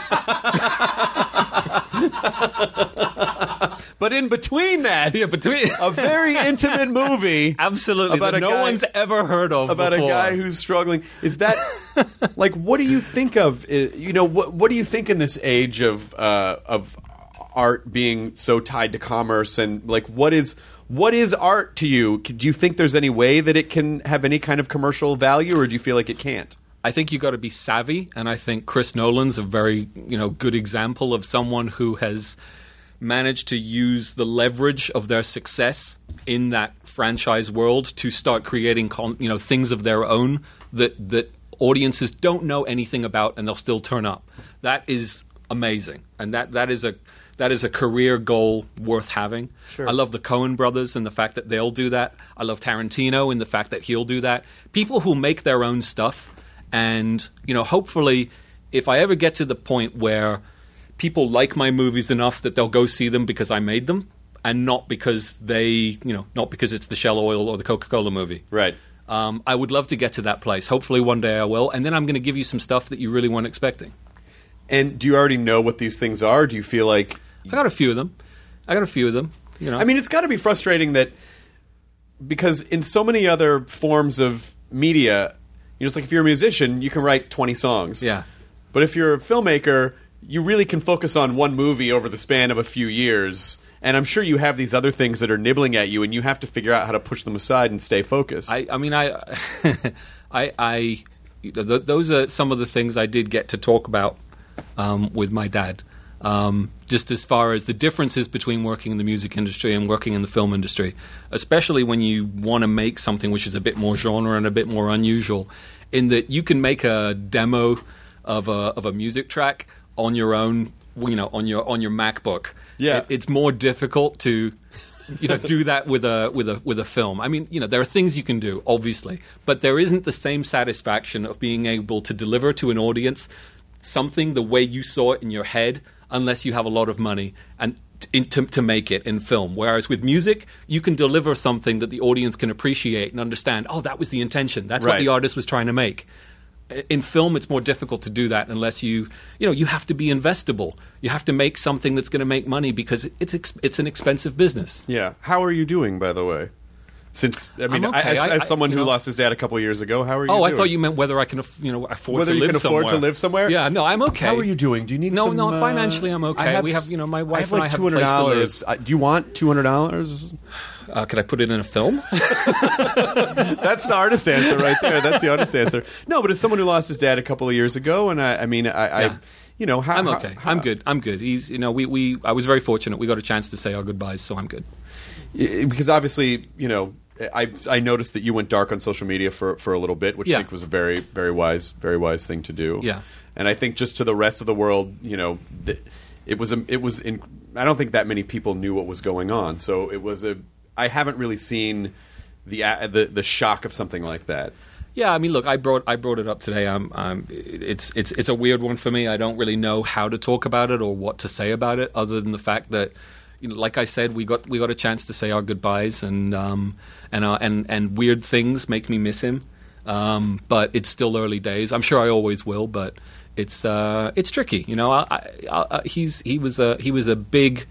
But in between that, a very intimate movie, absolutely, that no one's ever heard of about before. A guy who's struggling. Is that what do you think of? What do you think in this age of art being so tied to commerce, and what is art to you? Do you think there's any way that it can have any kind of commercial value, or do you feel like it can't? I think you got to be savvy, and I think Chris Nolan's a very good example of someone who has managed to use the leverage of their success in that franchise world to start creating things of their own that audiences don't know anything about, and they'll still turn up. That is amazing, and that is a career goal worth having. Sure. I love the Coen brothers and the fact that they'll do that. I love Tarantino and the fact that he'll do that. People who make their own stuff. And, hopefully, if I ever get to the point where people like my movies enough that they'll go see them because I made them, and not because not because it's the Shell Oil or the Coca-Cola movie. Right. I would love to get to that place. Hopefully one day I will. And then I'm going to give you some stuff that you really weren't expecting. And do you already know what these things are? Do you feel like... I got a few of them. I mean, it's got to be frustrating that... Because in so many other forms of media... It's like if you're a musician, you can write 20 songs. Yeah. But if you're a filmmaker, you really can focus on one movie over the span of a few years. And I'm sure you have these other things that are nibbling at you, and you have to figure out how to push them aside and stay focused. Those are some of the things I did get to talk about with my dad. Just as far as the differences between working in the music industry and working in the film industry, especially when you want to make something which is a bit more genre and a bit more unusual, in that you can make a demo of a music track on your own, on your MacBook. Yeah, it's more difficult to do that with a film. I mean, there are things you can do, obviously, but there isn't the same satisfaction of being able to deliver to an audience something the way you saw it in your head, unless you have a lot of money and to make it in film. Whereas with music, you can deliver something that the audience can appreciate and understand, oh, that was the intention. That's what the artist was trying to make. In film, it's more difficult to do that unless you have to be investable. You have to make something that's going to make money because it's an expensive business. Yeah. How are you doing, by the way? Since I'm okay. as someone who lost his dad a couple years ago, how are you doing? I thought you meant whether I can afford to live somewhere. Whether you can afford to live somewhere? Yeah, no, I'm okay. How are you doing? Do you need some... No, financially I'm okay. We have, my wife and I have a place to live. Do you want $200? Could I put it in a film? That's the artist answer right there. That's the artist answer. No, but as someone who lost his dad a couple of years ago, and I'm okay. I'm good. He's, I was very fortunate. We got a chance to say our goodbyes, so I'm good. Because obviously, I noticed that you went dark on social media for a little bit, which I think was a very, very wise thing to do. Yeah. And I think just to the rest of the world, it was I don't think that many people knew what was going on. So I haven't really seen the shock of something like that. Yeah, I mean, look, I brought it up today. It's a weird one for me. I don't really know how to talk about it or what to say about it, other than the fact that, like I said, we got a chance to say our goodbyes, and weird things make me miss him. But it's still early days. I'm sure I always will, but it's tricky. He was a big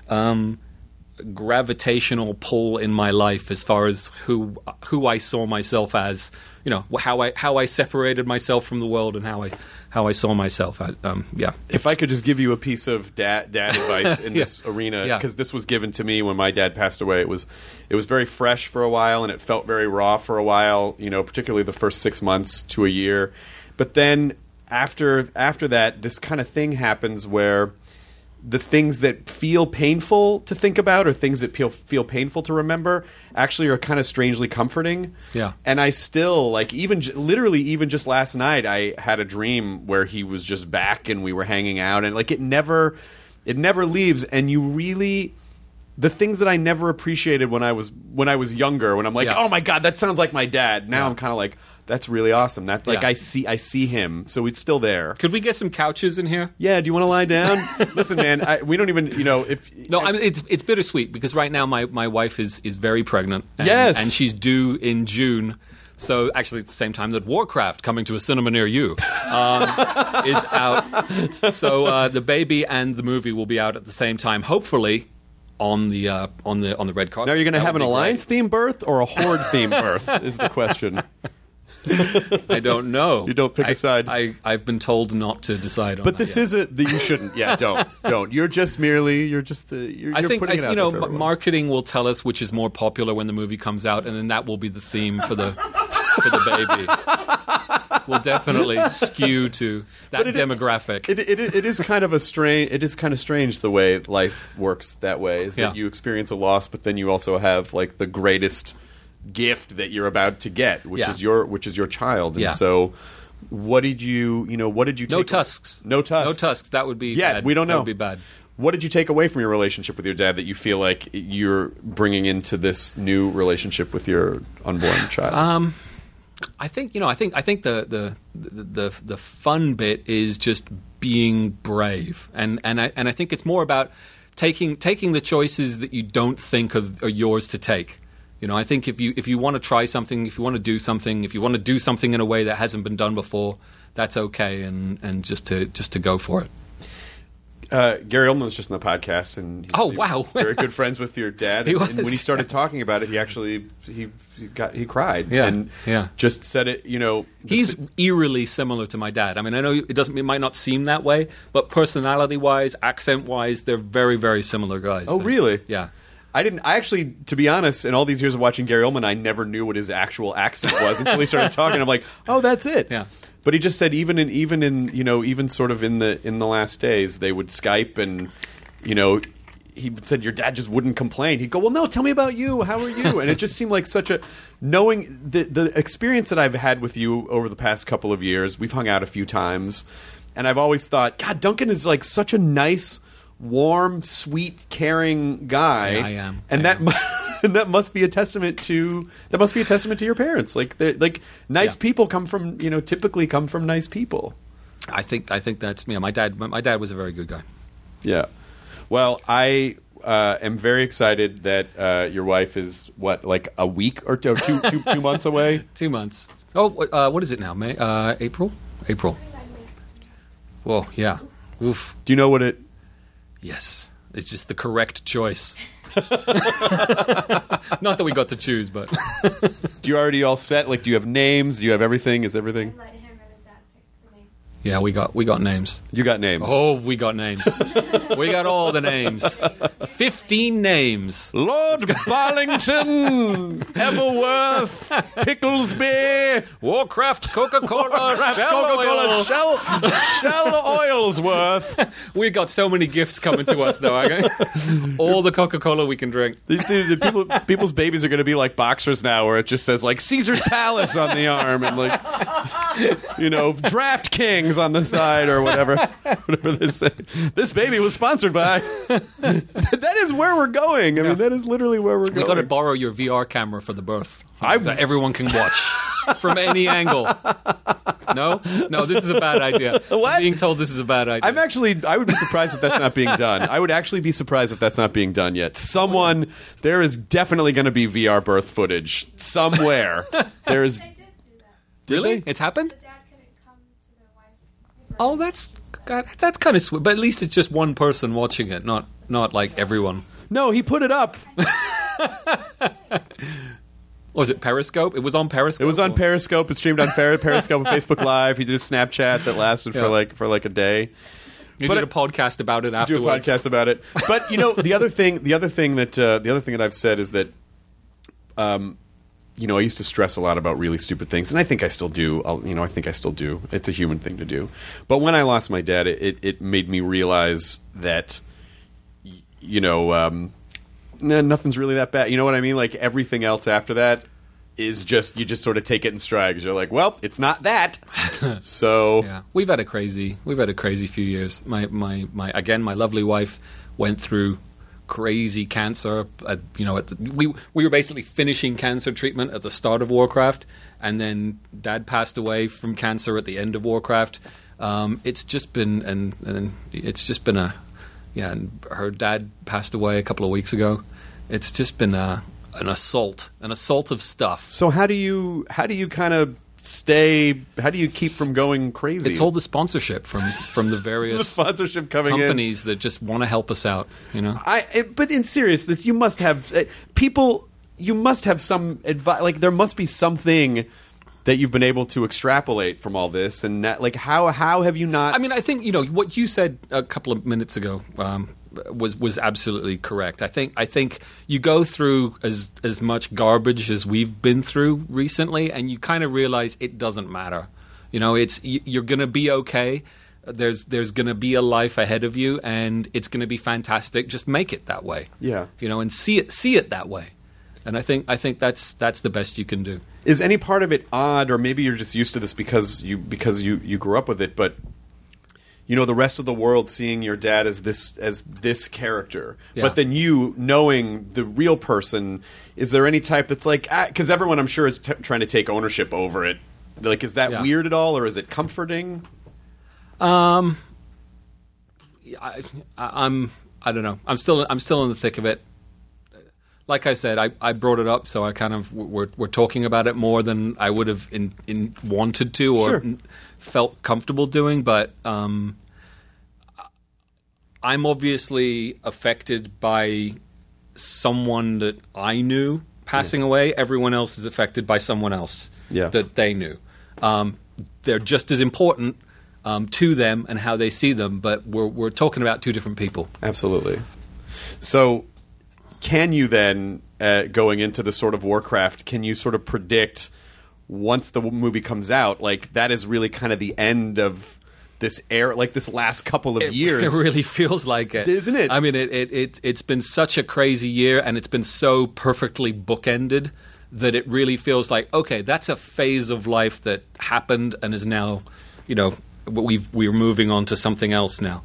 gravitational pull in my life as far as who I saw myself as, how I separated myself from the world and how I saw myself. If I could just give you a piece of dad advice in this arena, because this was given to me when my dad passed away. It was very fresh for a while, and it felt very raw for a while. Particularly the first 6 months to a year. But then after that, this kind of thing happens where the things that feel painful to think about or things that feel painful to remember actually are kind of strangely comforting. Yeah. And I still, like, literally even just last night, I had a dream where he was just back and we were hanging out, and like it never leaves. And you really, the things that I never appreciated when I was younger, when I'm like, Yeah. oh my God, that sounds like my dad. Now Yeah. I'm kind of like, that's really awesome. That like Yeah. I see him, so it's still there. Could we get some couches in here? Yeah, do you want to lie down? Listen, man, we don't even, if... No, I mean, it's bittersweet because right now my wife is very pregnant. And, Yes. and she's due in June. So actually, at the same time that Warcraft, coming to a cinema near you, is out. So the baby and the movie will be out at the same time. Hopefully, on the red carpet. Now, you're going to That have an would be great. Alliance-themed birth or a Horde-themed birth is the question. I don't know. You don't pick a side. I've been told not to decide on But that this yet. is you shouldn't. Yeah, don't. You're just merely, you're I think putting it out there for everyone. marketing will tell us which is more popular when the movie comes out, and then that will be the theme for the baby. Will definitely skew to that demographic. It is kind of strange the way life works that way, is that Yeah. you experience a loss, but then you also have like the greatest gift that you're about to get, which Yeah. is your child. And Yeah. so what did you take? No tusks. No tusks. No tusks. That would be Yeah, bad. we don't know. That would be bad. What did you take away from your relationship with your dad that you feel like you're bringing into this new relationship with your unborn child? I think the fun bit is just being brave, and I think it's more about taking the choices that you don't think are yours to take. I think if you want to try something, if you want to do something, if you want to do something in a way that hasn't been done before, that's okay, and just to go for it. Gary Oldman was just on the podcast, and Oh, he wow. was very good friends with your dad. He and, was. and when he started talking about it, he actually he cried. Yeah, and yeah. just said it. He's eerily similar to my dad. I mean, I know it might not seem that way, but personality-wise, accent-wise, they're very, very similar guys. Oh, really? Yeah. I actually, to be honest, in all these years of watching Gary Oldman, I never knew what his actual accent was until he started talking. I'm like, oh, that's it. Yeah. But he just said even sort of in the last days, they would Skype, and he said your dad just wouldn't complain. He'd go, well, no, tell me about you. How are you? And it just seemed like such a knowing the experience that I've had with you over the past couple of years. We've hung out a few times, and I've always thought, God, Duncan is like such a nice, warm, sweet, caring guy. Yeah, I am. And that must be a testament to your parents. Like nice Yeah. people typically come from nice people. I think that's me. My dad was a very good guy. Yeah. Well, I am very excited that your wife is like a week or two months away. 2 months. Oh, what is it now? May? April. Whoa, yeah. Oof. Do you know what it? Yes, it's just the correct choice. Not that we got to choose, but Do you already all set? Like, do you have names? Do you have everything? Is everything? Let him and his dad pick the name. yeah, we got names. You got names. Oh, we got names. We got all the names. 15 names. Lord Barlington, Everworth, Picklesby, Warcraft, Coca-Cola, Shell Coca-Cola, Oil. Shell Oilsworth. We got so many gifts coming to us, though. All the Coca-Cola we can drink. You see, people's babies are going to be like boxers now, where it just says like Caesar's Palace on the arm and like Draft Kings on the side or whatever they say. This baby was sponsored by. That is where we're going. I mean, that is literally where we're We going. got to borrow your VR camera for the birth. I- That everyone can watch from any angle. No, this is a bad idea. What? I'm being told this is a bad idea. I would be surprised if that's not being done. I would actually be surprised if that's not being done yet. There is definitely going to be VR birth footage somewhere. There is. They did do that. Really? they? It's happened? The dad couldn't come to the wife's. Oh, that's kind of sweet. But at least it's just one person watching it, not like everyone. No, he put it up. Was it Periscope? It was on Periscope. It was on or- Periscope. It streamed on Periscope and Facebook Live. He did a Snapchat that lasted for Yeah. like a day. You but did a podcast about it Do afterwards. a podcast about it. But the other thing that I've said is that you know, I used to stress a lot about really stupid things, and I think I still do. I think I still do. It's a human thing to do. But when I lost my dad, it made me realize that, nothing's really that bad. You know what I mean? Like, everything else after that is just, you just sort of take it in stride, because you're like, well, it's not that. So Yeah, we've had a crazy few years. My lovely wife went through crazy cancer. We were basically finishing cancer treatment at the start of Warcraft, and then Dad passed away from cancer at the end of Warcraft. It's just been and her dad passed away a couple of weeks ago. It's just been an assault of stuff. So how do you kind of how do you keep from going crazy? It's all the sponsorship from the various the sponsorship coming companies that just want to help us out, you know. But in seriousness, you must have some advice. Like, there must be something that you've been able to extrapolate from all this, and that, like, how have you not? I mean, I think what you said a couple of minutes ago was absolutely correct. I think you go through as much garbage as we've been through recently, and you kind of realize it doesn't matter. You're going to be okay. There's going to be a life ahead of you, and it's going to be fantastic. Just make it that way. Yeah. And see it that way. And I think that's the best you can do. Is any part of it odd, or maybe you're just used to this because you grew up with it, but the rest of the world seeing your dad as this character, Yeah. but then you knowing the real person, is there any type that's like, because everyone I'm sure is trying to take ownership over it. Like, is that Yeah. weird at all, or is it comforting? I don't know. I'm still in the thick of it. Like I said, I brought it up, so I kind of we're talking about it more than I would have wanted to or Sure. felt comfortable doing. But I'm obviously affected by someone that I knew passing away. Everyone else is affected by someone else that they knew. They're just as important to them and how they see them, but we're talking about two different people. Absolutely. So, can you then, going into the sort of Warcraft, can you sort of predict, once the movie comes out, like, that is really kind of the end of this era, like this last couple of years? It really feels like it. Isn't it? I mean, it's been such a crazy year, and it's been so perfectly bookended that it really feels like, okay, that's a phase of life that happened and is now, we're moving on to something else now.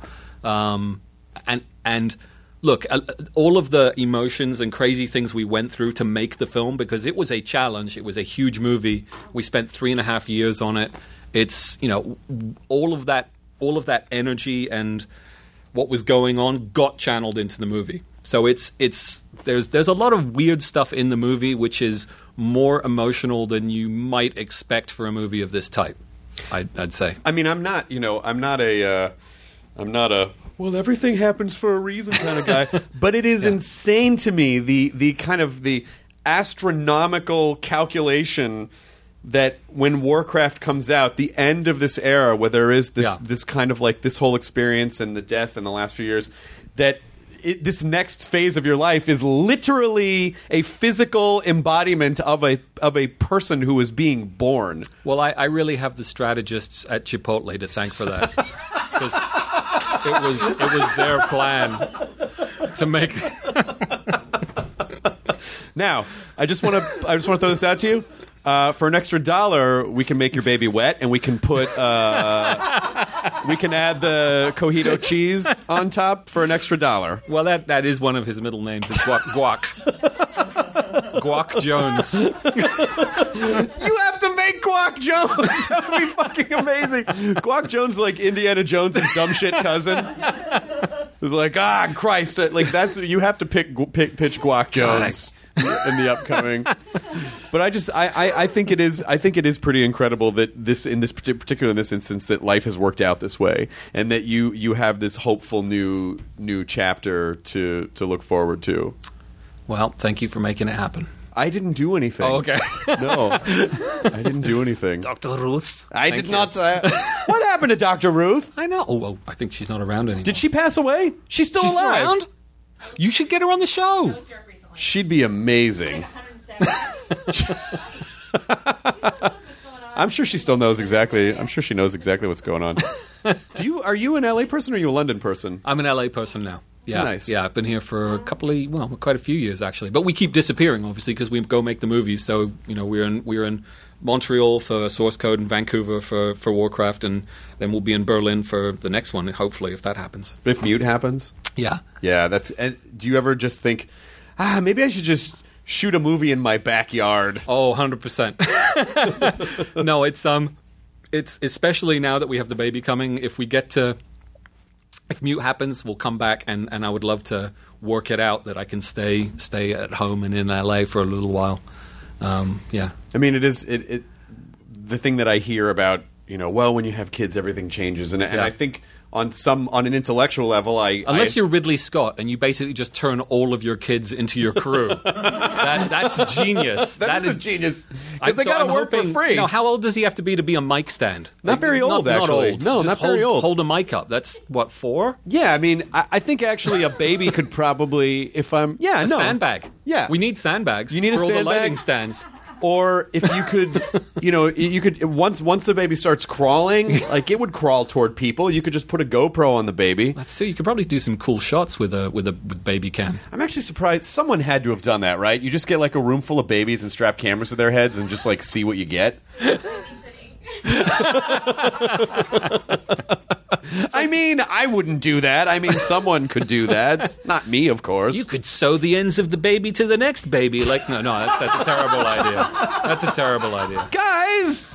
And look, all of the emotions and crazy things we went through to make the film, because it was a challenge. It was a huge movie. We spent 3.5 years on it. It's, all of that energy and what was going on got channeled into the movie. So there's a lot of weird stuff in the movie which is more emotional than you might expect for a movie of this type. I'd say. I mean, I'm not a well, everything happens for a reason kind of guy, but it is insane to me the kind of the astronomical calculation that when Warcraft comes out, the end of this era where there is this kind of like this whole experience and the death in the last few years, that this next phase of your life is literally a physical embodiment of a person who is being born. Well, I really have the strategists at Chipotle to thank for that, because it was their plan to make. Now, I just want to throw this out to you. For an extra $1, we can make your baby wet, and we can put we can add the cojito cheese on top for an extra $1. Well, that is one of his middle names. It's Guac. Guac Jones. You have to make Guac Jones. That would be fucking amazing. Guac Jones is like Indiana Jones' dumb shit cousin. Who's like, Christ, like that's you have to pitch Guac Jones in the upcoming. But I think it is pretty incredible that particularly in this instance, that life has worked out this way, and that you have this hopeful new chapter to look forward to. Well, thank you for making it happen. I didn't do anything. Oh, okay. No, I didn't do anything. Dr. Ruth. I did not. What happened to Dr. Ruth? I know. Oh, I think she's not around anymore. Did she pass away? She's still She's alive. around? You should get her on the show. She'd be amazing. I'm sure she still knows exactly. I'm sure she knows exactly what's going on. Are you an LA person or are you a London person? I'm an LA person now. Yeah, Nice. Yeah, I've been here for quite a few years actually. But we keep disappearing, obviously, because we go make the movies. So we're in Montreal for Source Code and Vancouver for Warcraft, and then we'll be in Berlin for the next one, hopefully, if that happens. If Mute happens? Yeah. Yeah, that's. And do you ever just think, maybe I should just shoot a movie in my backyard? Oh, 100%. No, it's especially now that we have the baby coming. If Mute happens, we'll come back, and I would love to work it out that I can stay at home and in LA for a little while. Yeah. I mean, it is the thing that I hear about. When you have kids, everything changes, and I think on an intellectual level, unless you're Ridley Scott and you basically just turn all of your kids into your crew, that's genius. that is genius because they got to work for free. How old does he have to be a mic stand? Not very old, actually. Not old. No, just not very old. Hold a mic up. That's what, 4? Yeah, I mean, I think actually a baby could probably, sandbag. Yeah, we need sandbags. You need for a all the sandbag? lighting stands. Or if you could, you could once the baby starts crawling, like it would crawl toward people. You could just put a GoPro on the baby. That's true. You could probably do some cool shots with a baby cam. I'm actually surprised someone had to have done that, right? You just get like a room full of babies and strap cameras to their heads and just like see what you get. I mean, I wouldn't do that. I mean, someone could do that. Not me, of course. You could sew the ends of the baby to the next baby. Like, no, that's a terrible idea. That's a terrible idea. Guys!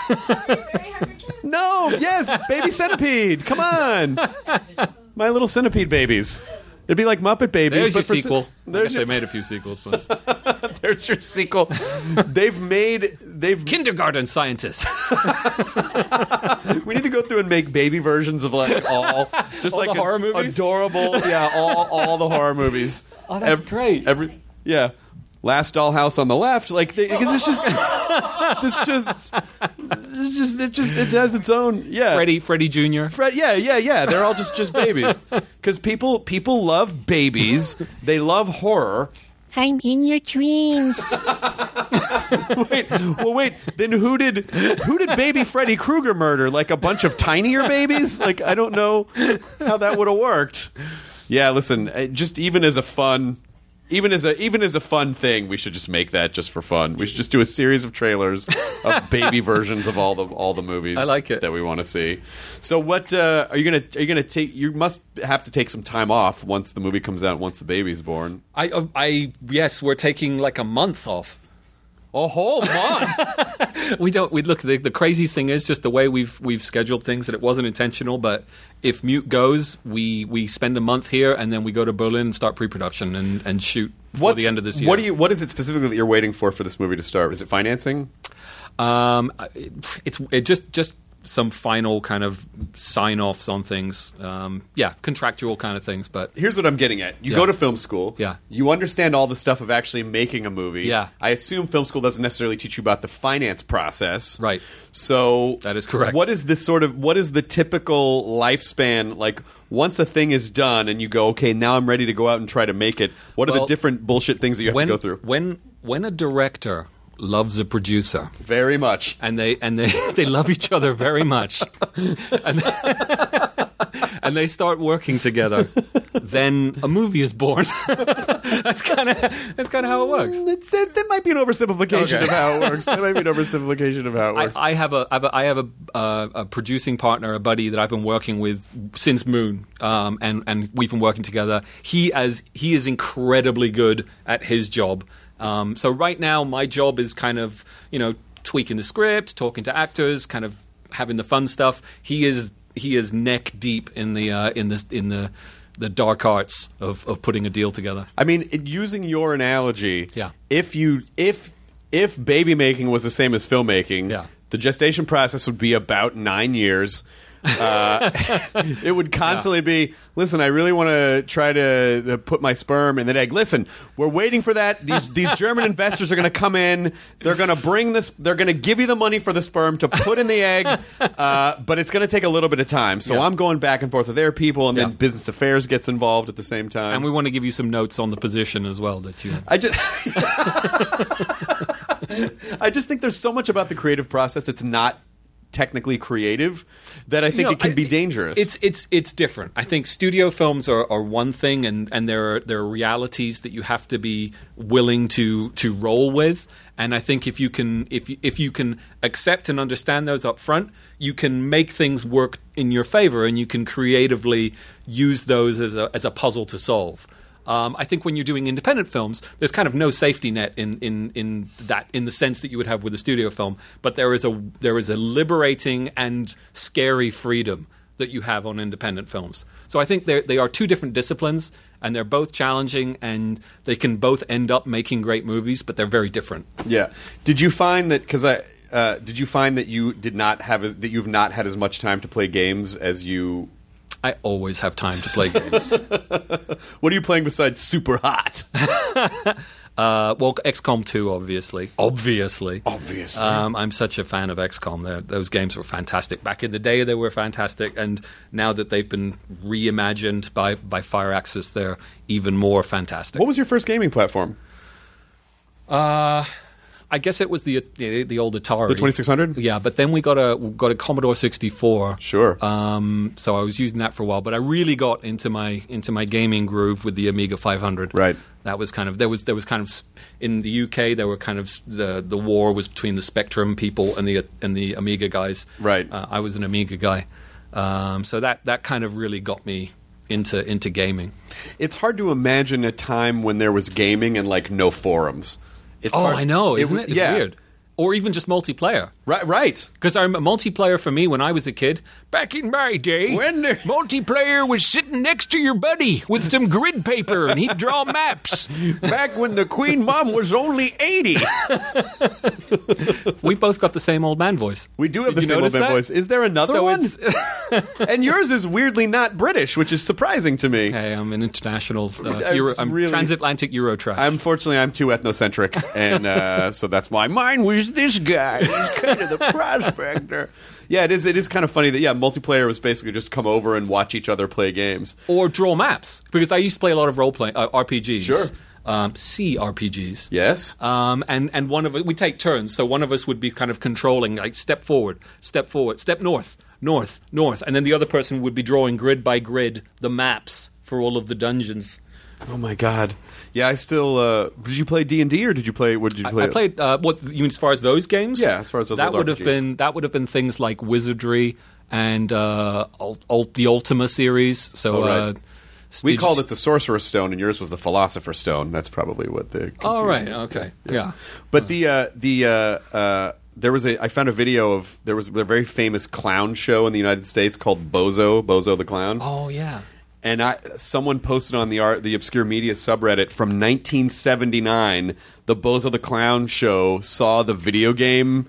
No, yes, baby centipede. Come on. My little centipede babies. It'd be like Muppet Babies. There's your sequel. There's they made a few sequels, but there's your sequel. They've Kindergarten Scientist. We need to go through and make baby versions of like all the horror movies? Adorable, all the horror movies. Oh, that's great. Last Dollhouse on the left, like it has its own. Yeah, Freddie Jr. Yeah. They're all just babies because people love babies. They love horror. I'm in your dreams. Wait. Then who did baby Freddy Krueger murder? Like a bunch of tinier babies? Like I don't know how that would have worked. Yeah, listen, just even as a fun thing, we should just make that just for fun. We should just do a series of trailers of baby versions of all the movies. I like it. That we want to see. So what are you gonna take? You must have to take some time off once the movie comes out. Once the baby's born. Yes, we're taking like a month off. A whole month. The crazy thing is just the way we've scheduled things that it wasn't intentional, but if Mute goes, we spend a month here and then we go to Berlin and start pre-production and shoot before the end of this year. What is it specifically that you're waiting for this movie to start? Is it financing? It's just some final kind of sign-offs on things. Contractual kind of things. But here's what I'm getting at. You go to film school. Yeah. You understand all the stuff of actually making a movie. Yeah. I assume film school doesn't necessarily teach you about the finance process. Right. So that is correct. What is the typical lifespan like? Once a thing is done and you go, okay, now I'm ready to go out and try to make it. What are the different bullshit things that you have to go through? When a director loves a producer very much, and they love each other very much, and they start working together, then a movie is born. That's kind of how it works. That might be an oversimplification of how it works. That might be an oversimplification of how it works. I have a producing partner, a buddy that I've been working with since Moon, and we've been working together. He is incredibly good at his job. So right now, my job is kind of tweaking the script, talking to actors, kind of having the fun stuff. He is neck deep in the dark arts of putting a deal together. I mean, using your analogy, yeah. If baby making was the same as filmmaking, yeah. The gestation process would be about 9 years. It would constantly be, listen, I really want to try to put my sperm in the egg. Listen, we're waiting for that. These German investors are going to come in. They're going to bring this. They're going to give you the money for the sperm to put in the egg, but it's going to take a little bit of time. So I'm going back and forth with their people, and then business affairs gets involved at the same time. And we want to give you some notes on the position as well that you. I just think there's so much about the creative process that's not technically creative that I think it can be dangerous. It's different. I think studio films are one thing, and there are realities that you have to be willing to roll with. And I think if you can accept and understand those up front, you can make things work in your favor, and you can creatively use those as a puzzle to solve. I think when you're doing independent films, there's kind of no safety net in the sense that you would have with a studio film. But there is a liberating and scary freedom that you have on independent films. So I think they are two different disciplines, and they're both challenging, and they can both end up making great movies, but they're very different. Yeah. Did you find that did you find that you've not had as much time to play games as you? I always have time to play games. What are you playing besides Super Hot? Well, XCOM 2, obviously. Obviously. I'm such a fan of XCOM. Those games were fantastic. Back in the day, they were fantastic, and now that they've been reimagined by Firaxis, they're even more fantastic. What was your first gaming platform? I guess it was the old Atari, The 2600? Yeah, but then we got a Commodore 64. Sure. So I was using that for a while, but I really got into my gaming groove with the Amiga 500. Right. That was kind of there was kind of in the UK there were kind of the war was between the Spectrum people and the Amiga guys. Right. I was an Amiga guy, so that kind of really got me into gaming. It's hard to imagine a time when there was gaming and like no forums. It's hard. I know, isn't it? It's yeah. weird. Or even just multiplayer. Right. Because I remember multiplayer for me when I was a kid, back in my day, multiplayer was sitting next to your buddy with some grid paper and he'd draw maps. Back when the Queen Mom was only 80. We both got the same old man voice. We do have the Did you same old notice man that? voice. Is there another one? And yours is weirdly not British, which is surprising to me. Hey, I'm an international, I'm really- transatlantic Eurotrash. Unfortunately, I'm too ethnocentric, and so that's why mine was this guy. He's kind of the prospector. Yeah, it is kind of funny that multiplayer was basically just come over and watch each other play games. Or draw maps, because I used to play a lot of role-playing RPGs. Sure. CRPGs. Yes. And one of it, we take turns, so one of us would be kind of controlling, like step forward, step north, and then the other person would be drawing grid by grid the maps for all of the dungeons. Oh my God. Yeah, I still. Did you play D&D or did you play? What did you play? I played. What you mean as far as those games? Yeah, as far as those that old would have RPGs. been things like Wizardry and the Ultima series. So. Right. We called it the Sorcerer's Stone, and yours was the Philosopher's Stone. That's probably what the. Oh right, confusion is. okay, yeah. But there was I found a video of there was a very famous clown show in the United States called Bozo the Clown. Oh yeah. And someone posted on the Obscure Media subreddit from 1979, the Bozo the Clown show saw the video game.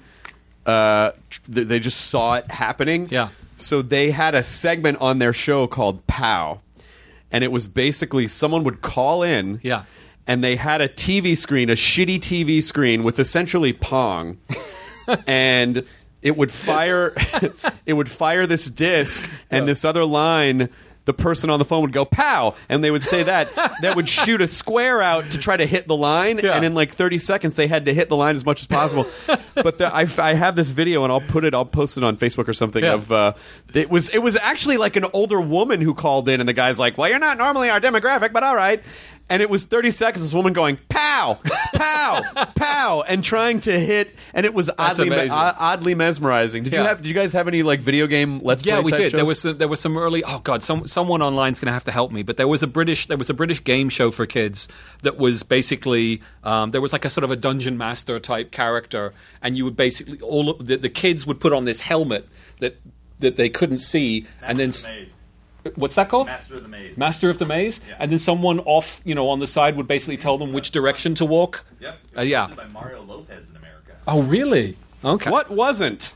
They just saw it happening. Yeah. So they had a segment on their show called POW. And it was basically someone would call in. Yeah. And they had a TV screen, a shitty TV screen with essentially Pong. And it would fire this disc and this other line. The person on the phone would go, pow, and they would say that would shoot a square out to try to hit the line, and in like 30 seconds they had to hit the line as much as possible. But I have this video, and I'll post it on Facebook or something. Yeah. Of it was actually like an older woman who called in, and the guy's like, well, you're not normally our demographic, but all right. And it was 30 seconds, this woman going, pow, pow, pow, and trying to hit, and it was oddly mesmerizing. Did you guys have any like video game Let's Play? Yeah, we type did. shows? There was some early. Oh God, someone online's going to have to help me. But there was a British game show for kids that was basically there was like a sort of a dungeon master type character, and you would basically all of the kids would put on this helmet that they couldn't see, and then. What's that called? Master of the Maze. Master of the Maze, Yeah. and then someone off, on the side would basically tell them which direction to walk. Yep. Yeah. By Mario Lopez in America. Oh, really? Okay. What wasn't?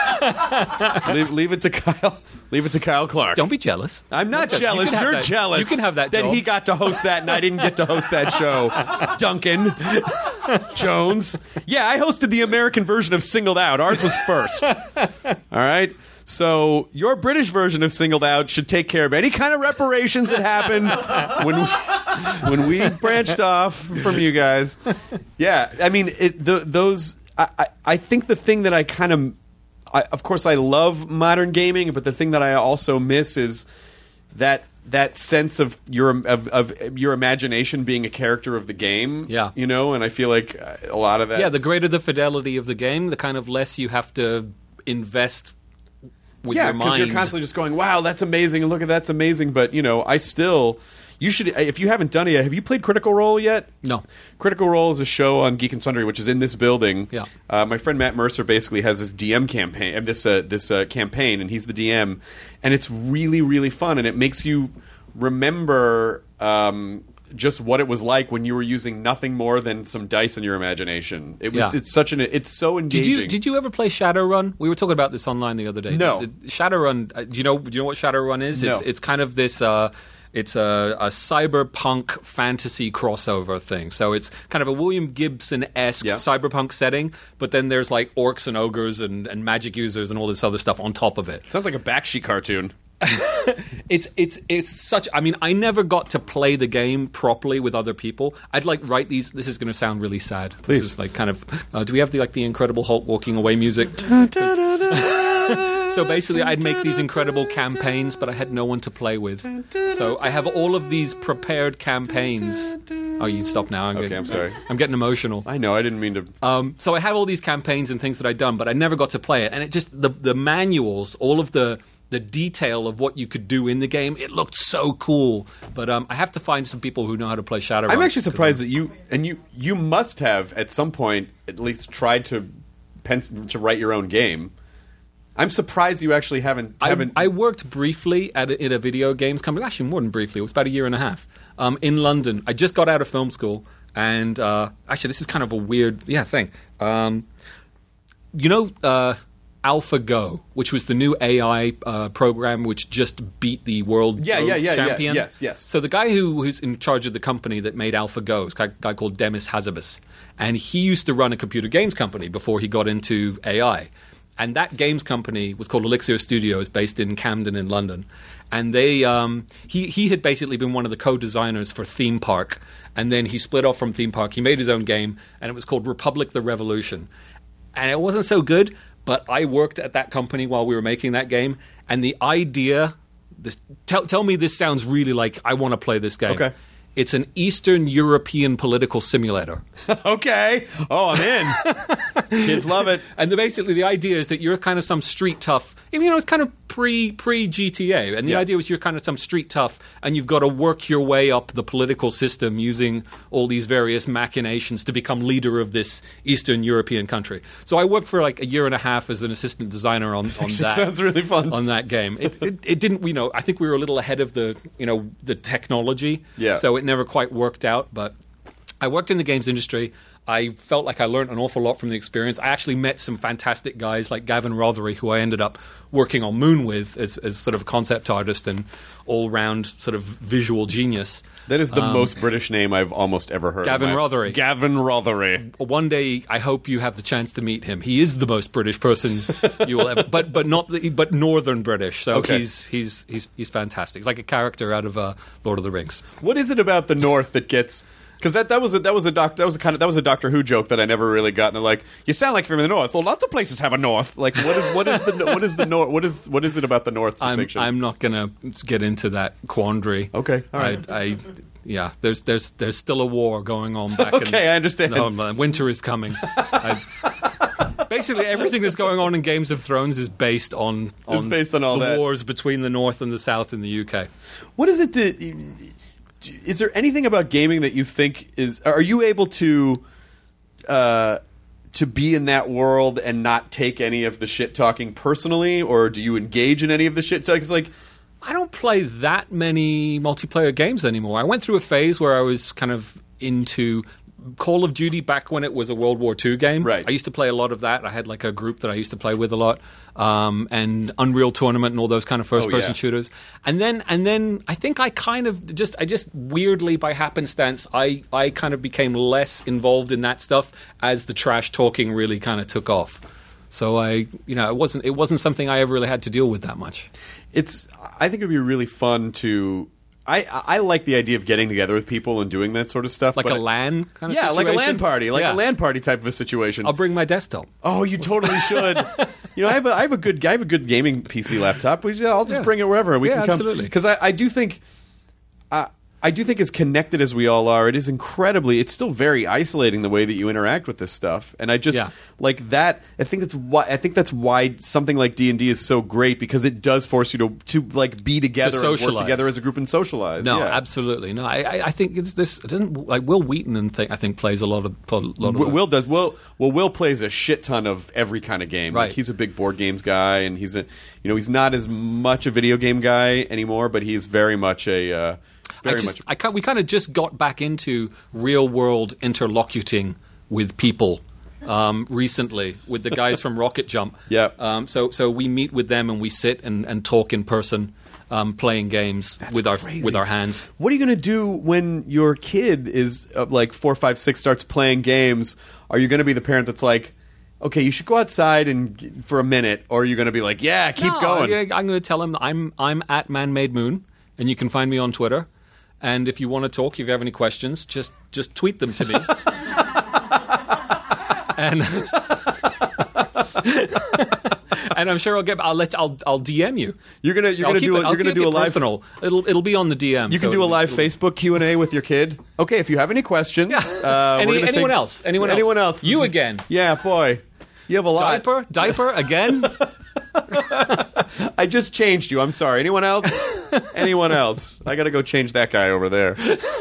leave it to Kyle. Leave it to Kyle Clark. Don't be jealous. I'm not You jealous. can have You're that- jealous. you can have that, That Joel. he got to host that and I didn't get to host that show. Duncan Jones. Yeah, I hosted the American version of Singled Out. Ours was first. All right. So your British version of Singled Out should take care of any kind of reparations that happened when we branched off from you guys. Yeah, I mean, I think the thing that I kind of, of course, I love modern gaming, but the thing that I also miss is that sense of your imagination being a character of the game. Yeah. You know, and I feel like a lot of that. Yeah, the greater the fidelity of the game, the kind of less you have to invest with your mind. because you're constantly just going, wow, that's amazing, and look at that's amazing. But, you know, you should, if you haven't done it yet, have you played Critical Role yet? No. Critical Role is a show on Geek and Sundry, which is in this building. Yeah. My friend Matt Mercer basically has this DM campaign, this campaign, and he's the DM, and it's really, really fun, and it makes you remember just what it was like when you were using nothing more than some dice in your imagination. It's so engaging. Did you ever play Shadowrun? We were talking about this online the other day. No. Shadowrun. Do you know what Shadowrun is? No. It's kind of this. It's a cyberpunk fantasy crossover thing. So it's kind of a William Gibson-esque cyberpunk setting, but then there's like orcs and ogres and magic users and all this other stuff on top of it. Sounds like a Bakshi cartoon. It's such. I mean, I never got to play the game properly with other people. I'd like write these. This is going to sound really sad. Please. This is like kind of. Do we have the Incredible Hulk walking away music? So basically, I'd make these incredible campaigns, but I had no one to play with. So I have all of these prepared campaigns. Oh, you stop now. I'm sorry. I'm getting emotional. I know, I didn't mean to. So I have all these campaigns and things that I'd done, but I never got to play it. And it just the manuals, all of the detail of what you could do in the game, it looked so cool. But I have to find some people who know how to play Shadowrun. I'm actually surprised that you must have at some point at least tried to write your own game. I'm surprised you actually haven't. I worked briefly in a video games company. Actually, more than briefly. It was about a year and a half in London. I just got out of film school, and actually, this is kind of a weird thing. AlphaGo, which was the new AI program which just beat the world champion. Yes. So the guy who's in charge of the company that made AlphaGo is a guy called Demis Hazzabis. And he used to run a computer games company before he got into AI. And that games company was called Elixir Studios, based in Camden in London. And they he had basically been one of the co-designers for Theme Park. And then he split off from Theme Park. He made his own game, and it was called Republic the Revolution. And it wasn't so good, but I worked at that company while we were making that game. And the idea, tell me this sounds really like I want to play this game. Okay. It's an Eastern European political simulator. Okay. Oh, I'm in. Kids love it. And basically the idea is that you're kind of some street tough. It's kind of pre-GTA. And the idea was you're kind of some street tough, and you've got to work your way up the political system using all these various machinations to become leader of this Eastern European country. So I worked for like a year and a half as an assistant designer on that. Sounds really fun. On that game. It didn't, I think we were a little ahead of the technology. Yeah. So it never quite worked out, but I worked in the games industry. I felt like I learned an awful lot from the experience. I actually met some fantastic guys like Gavin Rothery, who I ended up working on Moon with as sort of a concept artist and all-round sort of visual genius. That is the most British name I've almost ever heard. Gavin Rothery. Gavin Rothery. One day, I hope you have the chance to meet him. He is the most British person you will ever, but Northern British. So okay. he's fantastic. He's like a character out of Lord of the Rings. What is it about the North that gets? Because that was a Doctor Who joke that I never really got. And they're like, you sound like you're from the North. Well, lots of places have a North. Like, what is it about the North distinction? I'm not gonna get into that quandary. Okay, all right. There's still a war going on back. Okay, I understand. No, winter is coming. Basically, everything that's going on in Games of Thrones is based on all the that. wars between the North and the South in the UK. What is it? Is there anything about gaming that you think is? Are you able to be in that world and not take any of the shit talking personally, or do you engage in any of the shit talking? It's like, I don't play that many multiplayer games anymore. I went through a phase where I was kind of into Call of Duty back when it was a World War II game. Right. I used to play a lot of that. I had like a group that I used to play with a lot, and Unreal Tournament and all those kind of first-person shooters. And then I think I kind of just weirdly by happenstance, I kind of became less involved in that stuff as the trash talking really kind of took off. So it wasn't something I ever really had to deal with that much. I think it'd be really fun to. I like the idea of getting together with people and doing that sort of stuff. Like but a LAN kind of yeah, like a situation? LAN party, Yeah. a LAN party type of a situation. I'll bring my desktop. Oh, you totally should. I have a good gaming PC laptop. I'll just bring it wherever we Yeah, can come. absolutely. Because I do think. I do think as connected as we all are, it is it's still very isolating the way that you interact with this stuff. And I just like that. I think that's why something like D&D is so great, because it does force you to like be together and work together as a group and socialize. No, yeah. absolutely. No, I think it's this. It doesn't like Will Wheaton I think plays a lot of Will those. does. Will plays a shit ton of every kind of game. Right. Like, he's a big board games guy, and he's not as much a video game guy anymore, but he's very much a we kind of just got back into real world interlocuting with people recently with the guys from Rocket Jump. Yeah. So we meet with them and we sit and talk in person, playing games with our hands. What are you going to do when your kid is like 4, 5, 6 starts playing games? Are you going to be the parent that's like, okay, you should go outside and for a minute, or are you going to be like, yeah, keep going? I'm going to tell him I'm at Man-Made Moon, and you can find me on Twitter. And if you want to talk, if you have any questions, just tweet them to me. and and I'm sure I'll DM you. You're gonna do a live personal. It'll be on the DM. You can do a live Facebook Q&A with your kid. Okay, if you have any questions, anyone else? Anyone else? You again? Yeah, boy, you have a lot. Diaper again? I just changed you. I'm sorry. Anyone else? Anyone else? I got to go change that guy over there.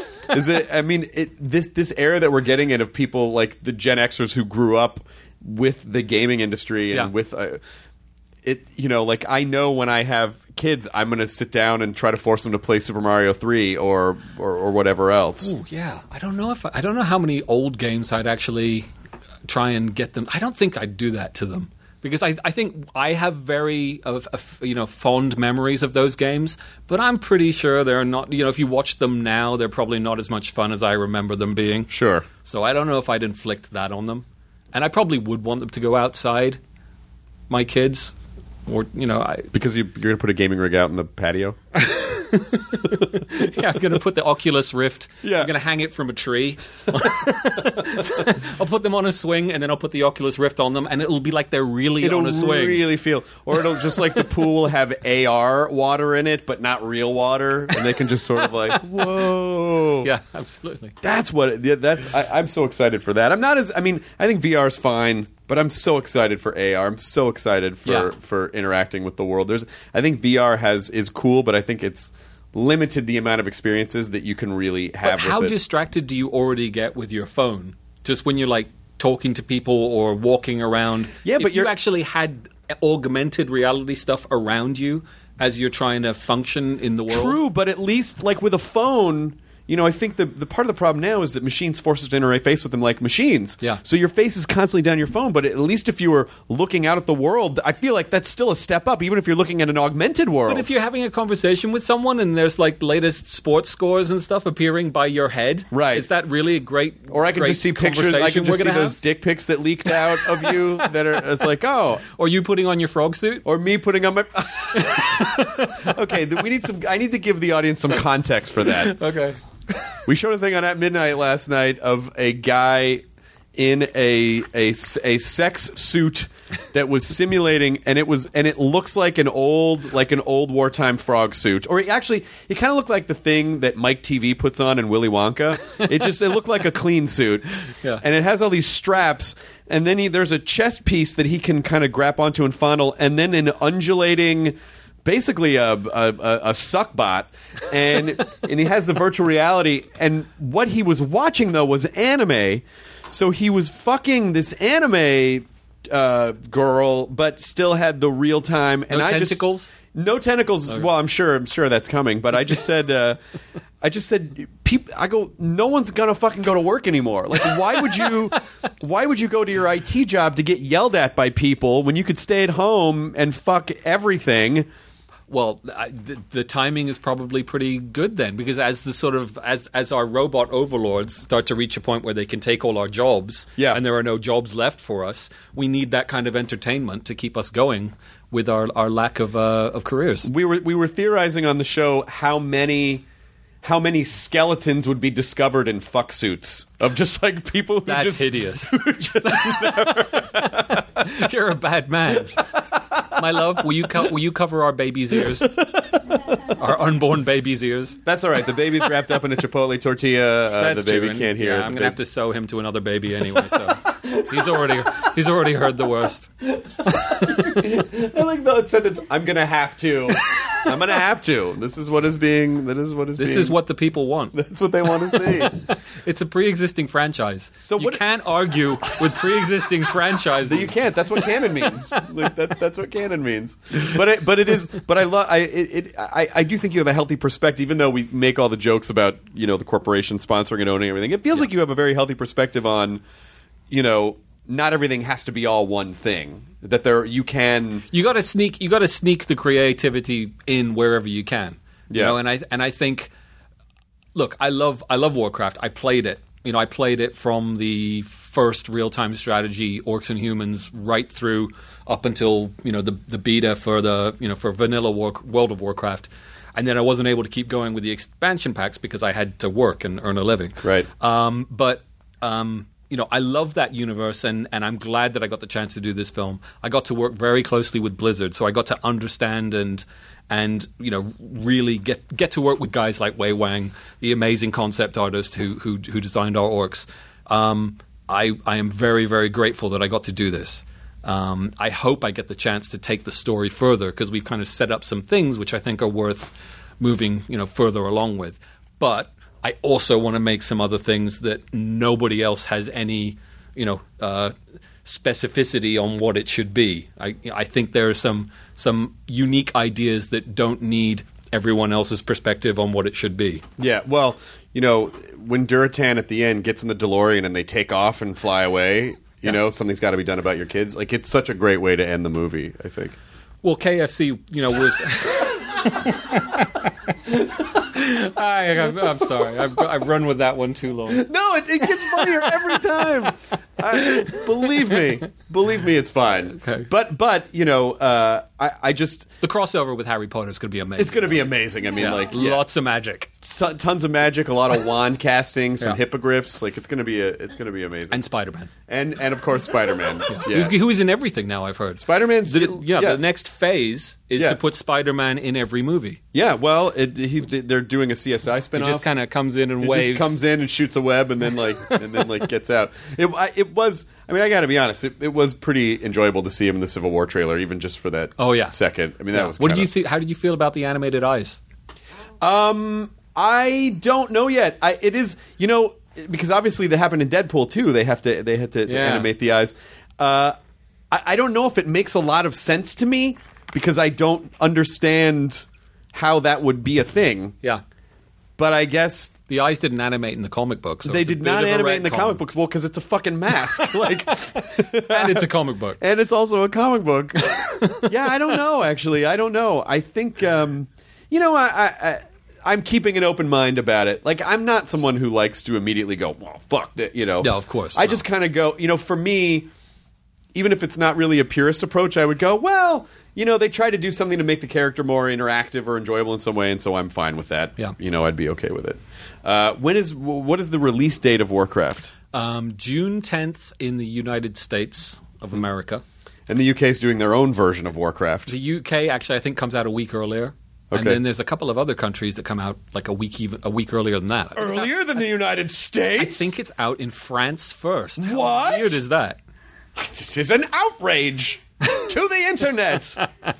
This era that we're getting in of people like the Gen Xers who grew up with the gaming industry and with like I know when I have kids, I'm going to sit down and try to force them to play Super Mario 3 or whatever else. Ooh, yeah. I don't know how many old games I'd actually try and get them. I don't think I'd do that to them. Because I think I have very fond memories of those games, but I'm pretty sure they're not. If you watch them now, they're probably not as much fun as I remember them being. Sure. So I don't know if I'd inflict that on them, and I probably would want them to go outside. My kids, or because you're going to put a gaming rig out in the patio. Yeah, I'm going to put the Oculus Rift. Yeah. I'm going to hang it from a tree. I'll put them on a swing, and then I'll put the Oculus Rift on them, and it'll be like they're really on a swing. It'll really feel... Or it'll just like the pool will have AR water in it, but not real water, and they can just sort of like, whoa. Yeah, absolutely. I'm so excited for that. I think VR's fine, but I'm so excited for AR. I'm so excited for interacting with the world. I think VR is cool, but I think it's limited the amount of experiences that you can really have. But how distracted do you already get with your phone? Just when you're like talking to people or walking around. Yeah, but you actually had augmented reality stuff around you as you're trying to function in the world. True, but at least like with a phone. I think the part of the problem now is that machines force us to interface with them like machines. Yeah. So your face is constantly down your phone, but at least if you were looking out at the world, I feel like that's still a step up, even if you're looking at an augmented world. But if you're having a conversation with someone and there's like latest sports scores and stuff appearing by your head, right? Is that really a great? Or I can just see pictures. I can just see those dick pics that leaked out of you that are. It's like, oh, or you putting on your frog suit, or me putting on my. Okay, I need to give the audience some context for that. Okay. We showed a thing on At Midnight last night of a guy in a sex suit that was simulating, and it looks like an old wartime frog suit, or it kind of looked like the thing that Mike TV puts on in Willy Wonka. It looked like a clean suit, yeah. And it has all these straps, and then there's a chest piece that he can kind of grab onto and fondle, and then an undulating. Basically a suck bot, and he has the virtual reality. And what he was watching though was anime, so he was fucking this anime girl, but still had the real time. No tentacles. No tentacles. Okay. Well, I'm sure that's coming. But I just said, I go, no one's gonna fucking go to work anymore. Like, why would you go to your IT job to get yelled at by people when you could stay at home and fuck everything? Well, the timing is probably pretty good then, because as the sort of as our robot overlords start to reach a point where they can take all our jobs, Yeah. and there are no jobs left for us, we need that kind of entertainment to keep us going with our lack of careers. We were theorizing on the show how many skeletons would be discovered in fuck suits of just like people who That's just hideous. You're a bad man. My love, will you cover our baby's ears? Our unborn baby's ears? That's all right. The baby's wrapped up in a Chipotle tortilla. That's The baby true. And, can't hear. Yeah, I'm going to have to sew him to another baby anyway, so he's already heard the worst. I like the sentence. I'm gonna have to. I'm gonna have to. This is what is being. This is what the people want. That's what they want to see. It's a pre-existing franchise. So you what- can't argue with pre-existing franchises. You can't. That's what canon means. Like, that's what canon means. But it is. But I do think you have a healthy perspective, even though we make all the jokes about the corporation sponsoring and owning everything. It feels like you have a very healthy perspective on, not everything has to be all one thing. That you got to sneak the creativity in wherever you can. Yeah. And I think, look, I love Warcraft. I played it. I played it from the first real-time strategy Orcs and Humans right through up until the beta for for vanilla World of Warcraft. And then I wasn't able to keep going with the expansion packs because I had to work and earn a living. Right. I love that universe, and I'm glad that I got the chance to do this film. I got to work very closely with Blizzard, so I got to understand and really get to work with guys like Wei Wang, the amazing concept artist who designed our orcs. I am very, very grateful that I got to do this. I hope I get the chance to take the story further, because we've kind of set up some things which I think are worth moving further along with. But I also want to make some other things that nobody else has any, specificity on what it should be. I think there are some unique ideas that don't need everyone else's perspective on what it should be. Yeah, well, when Duratan at the end gets in the DeLorean and they take off and fly away, something's got to be done about your kids. Like, it's such a great way to end the movie, I think. Well, KFC, was... I'm sorry. I've run with that one too long. No, it gets funnier every time. Believe me, it's fine. Okay. But I just The crossover with Harry Potter is going to be amazing. it's going to be amazing. I mean, lots of magic tons of magic, a lot of wand casting, some Yeah. hippogriffs. Like, it's going to be amazing. and Spider-Man. And of course Spider-Man. Yeah. Who's in everything now, I've heard. Spider-Man's The next phase is Yeah. to put Spider-Man in every movie. Yeah, well, they're doing a CSI He spinoff. just kind of comes in and It waves. just comes in and shoots a web and then gets out. It was. I mean, I got to be honest. It was pretty enjoyable to see him in the Civil War trailer, even just for that. Oh, yeah. second. I mean, that was. What did kinda- you think? How did you feel about the animated eyes? I don't know yet. It is, because obviously that happened in Deadpool too. They had to Yeah. animate the eyes. I don't know if it makes a lot of sense to me because I don't understand how that would be a thing. Yeah, But I guess the eyes didn't animate in the comic book. So they it's a did bit not of a animate in the retcon. comic books. Well, because it's a fucking mask. Like, and it's a comic book. and it's also a comic book. Yeah, I don't know. Actually, I don't know. I think I'm keeping an open mind about it. Like, I'm not someone who likes to immediately go, well, fuck that. No, of course, I no. just kind of go. For me, even if it's not really a purist approach, I would go, well, they try to do something to make the character more interactive or enjoyable in some way, and so I'm fine with that. Yeah. I'd be okay with it. What is the release date of Warcraft? June 10th in the United States of America. And the UK is doing their own version of Warcraft. The UK actually, I think, comes out a week earlier. And Okay. then there's a couple of other countries that come out like a week earlier than that. Earlier than the United States? I think it's out in France first. What? How weird is that? This is an outrage to the internet.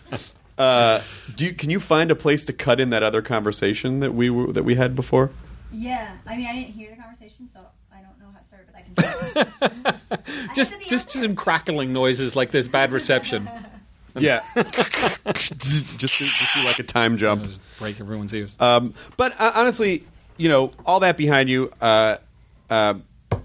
Can you find a place to cut in that other conversation that we had before? Yeah, I mean, I didn't hear the conversation, so I don't know how it started, but I can. Just some crackling noises like there's bad reception. Yeah, just do like a time jump. Just break everyone's ears. But honestly, all that behind you,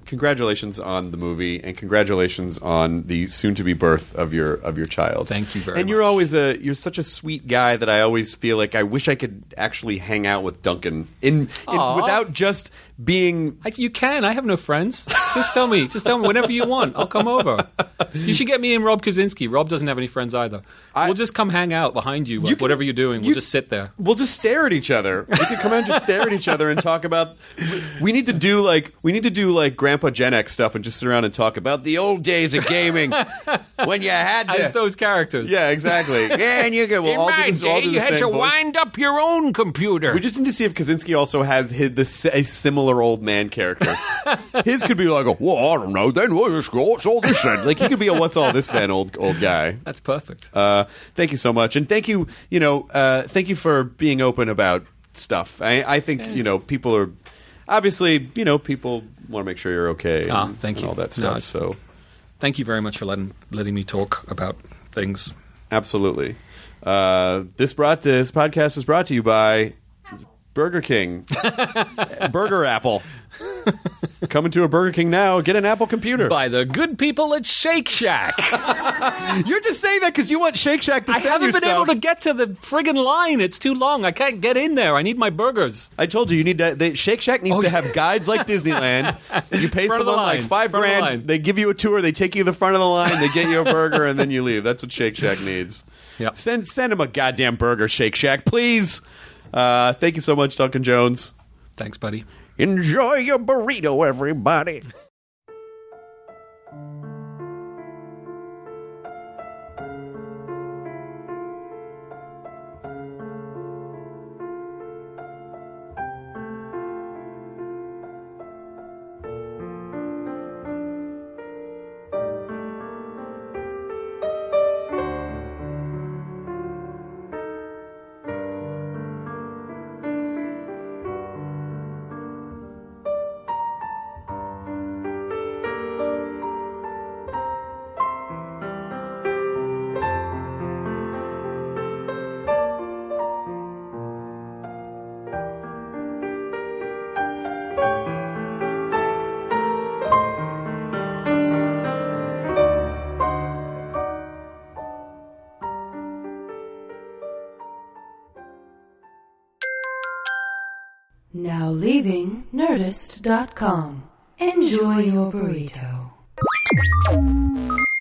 congratulations on the movie, and congratulations on the soon-to-be birth of your child. Thank you very And you're much. always you're such a sweet guy that I always feel like I wish I could actually hang out with Duncan Aw. without just being. You can. I have no friends. Just tell me whenever you want. I'll come over. You should get me and Rob Kaczynski. Rob doesn't have any friends either. We'll just come hang out behind you, You can- whatever you're doing. We'll just sit there. We'll just stare at each other. We can come out and just stare at each other and talk about. We need to do like Grandpa Gen X stuff and just sit around and talk about the old days of gaming when you had to. As those characters. Yeah, exactly. Yeah, and you can. We'll all do this. All do the same voice. up your own computer. We just need to see if Kaczynski also has a similar old man character. His could be like, well, I don't know. Then what's all this then? Like he could be a what's all this then old guy. That's perfect. Thank you so much, and thank you. Thank you for being open about stuff. I think people are obviously people want to make sure you're okay. And, Thank you. and all that No, stuff. it's- So Thank you very much for letting me talk about things. absolutely, this podcast is brought to you by Burger King, Burger Apple. Coming to a Burger King now. Get an Apple computer. By the good people at Shake Shack. You're just saying that because you want Shake Shack to I sell haven't you been stuff. able to get to the friggin' line. It's too long. I can't get in there. I need my burgers. I told you need to. Shake Shack needs to have guides like Disneyland. You pay Front of the someone like line. $5 Front of the line. grand. They give you a tour. They take you to the front of the line. They get you a burger, and then you leave. That's what Shake Shack needs. Yep. Send him a goddamn burger, Shake Shack, please. Thank you so much, Duncan Jones. Thanks, buddy. Enjoy your burrito, everybody. Now leaving Nerdist.com. Enjoy your burrito.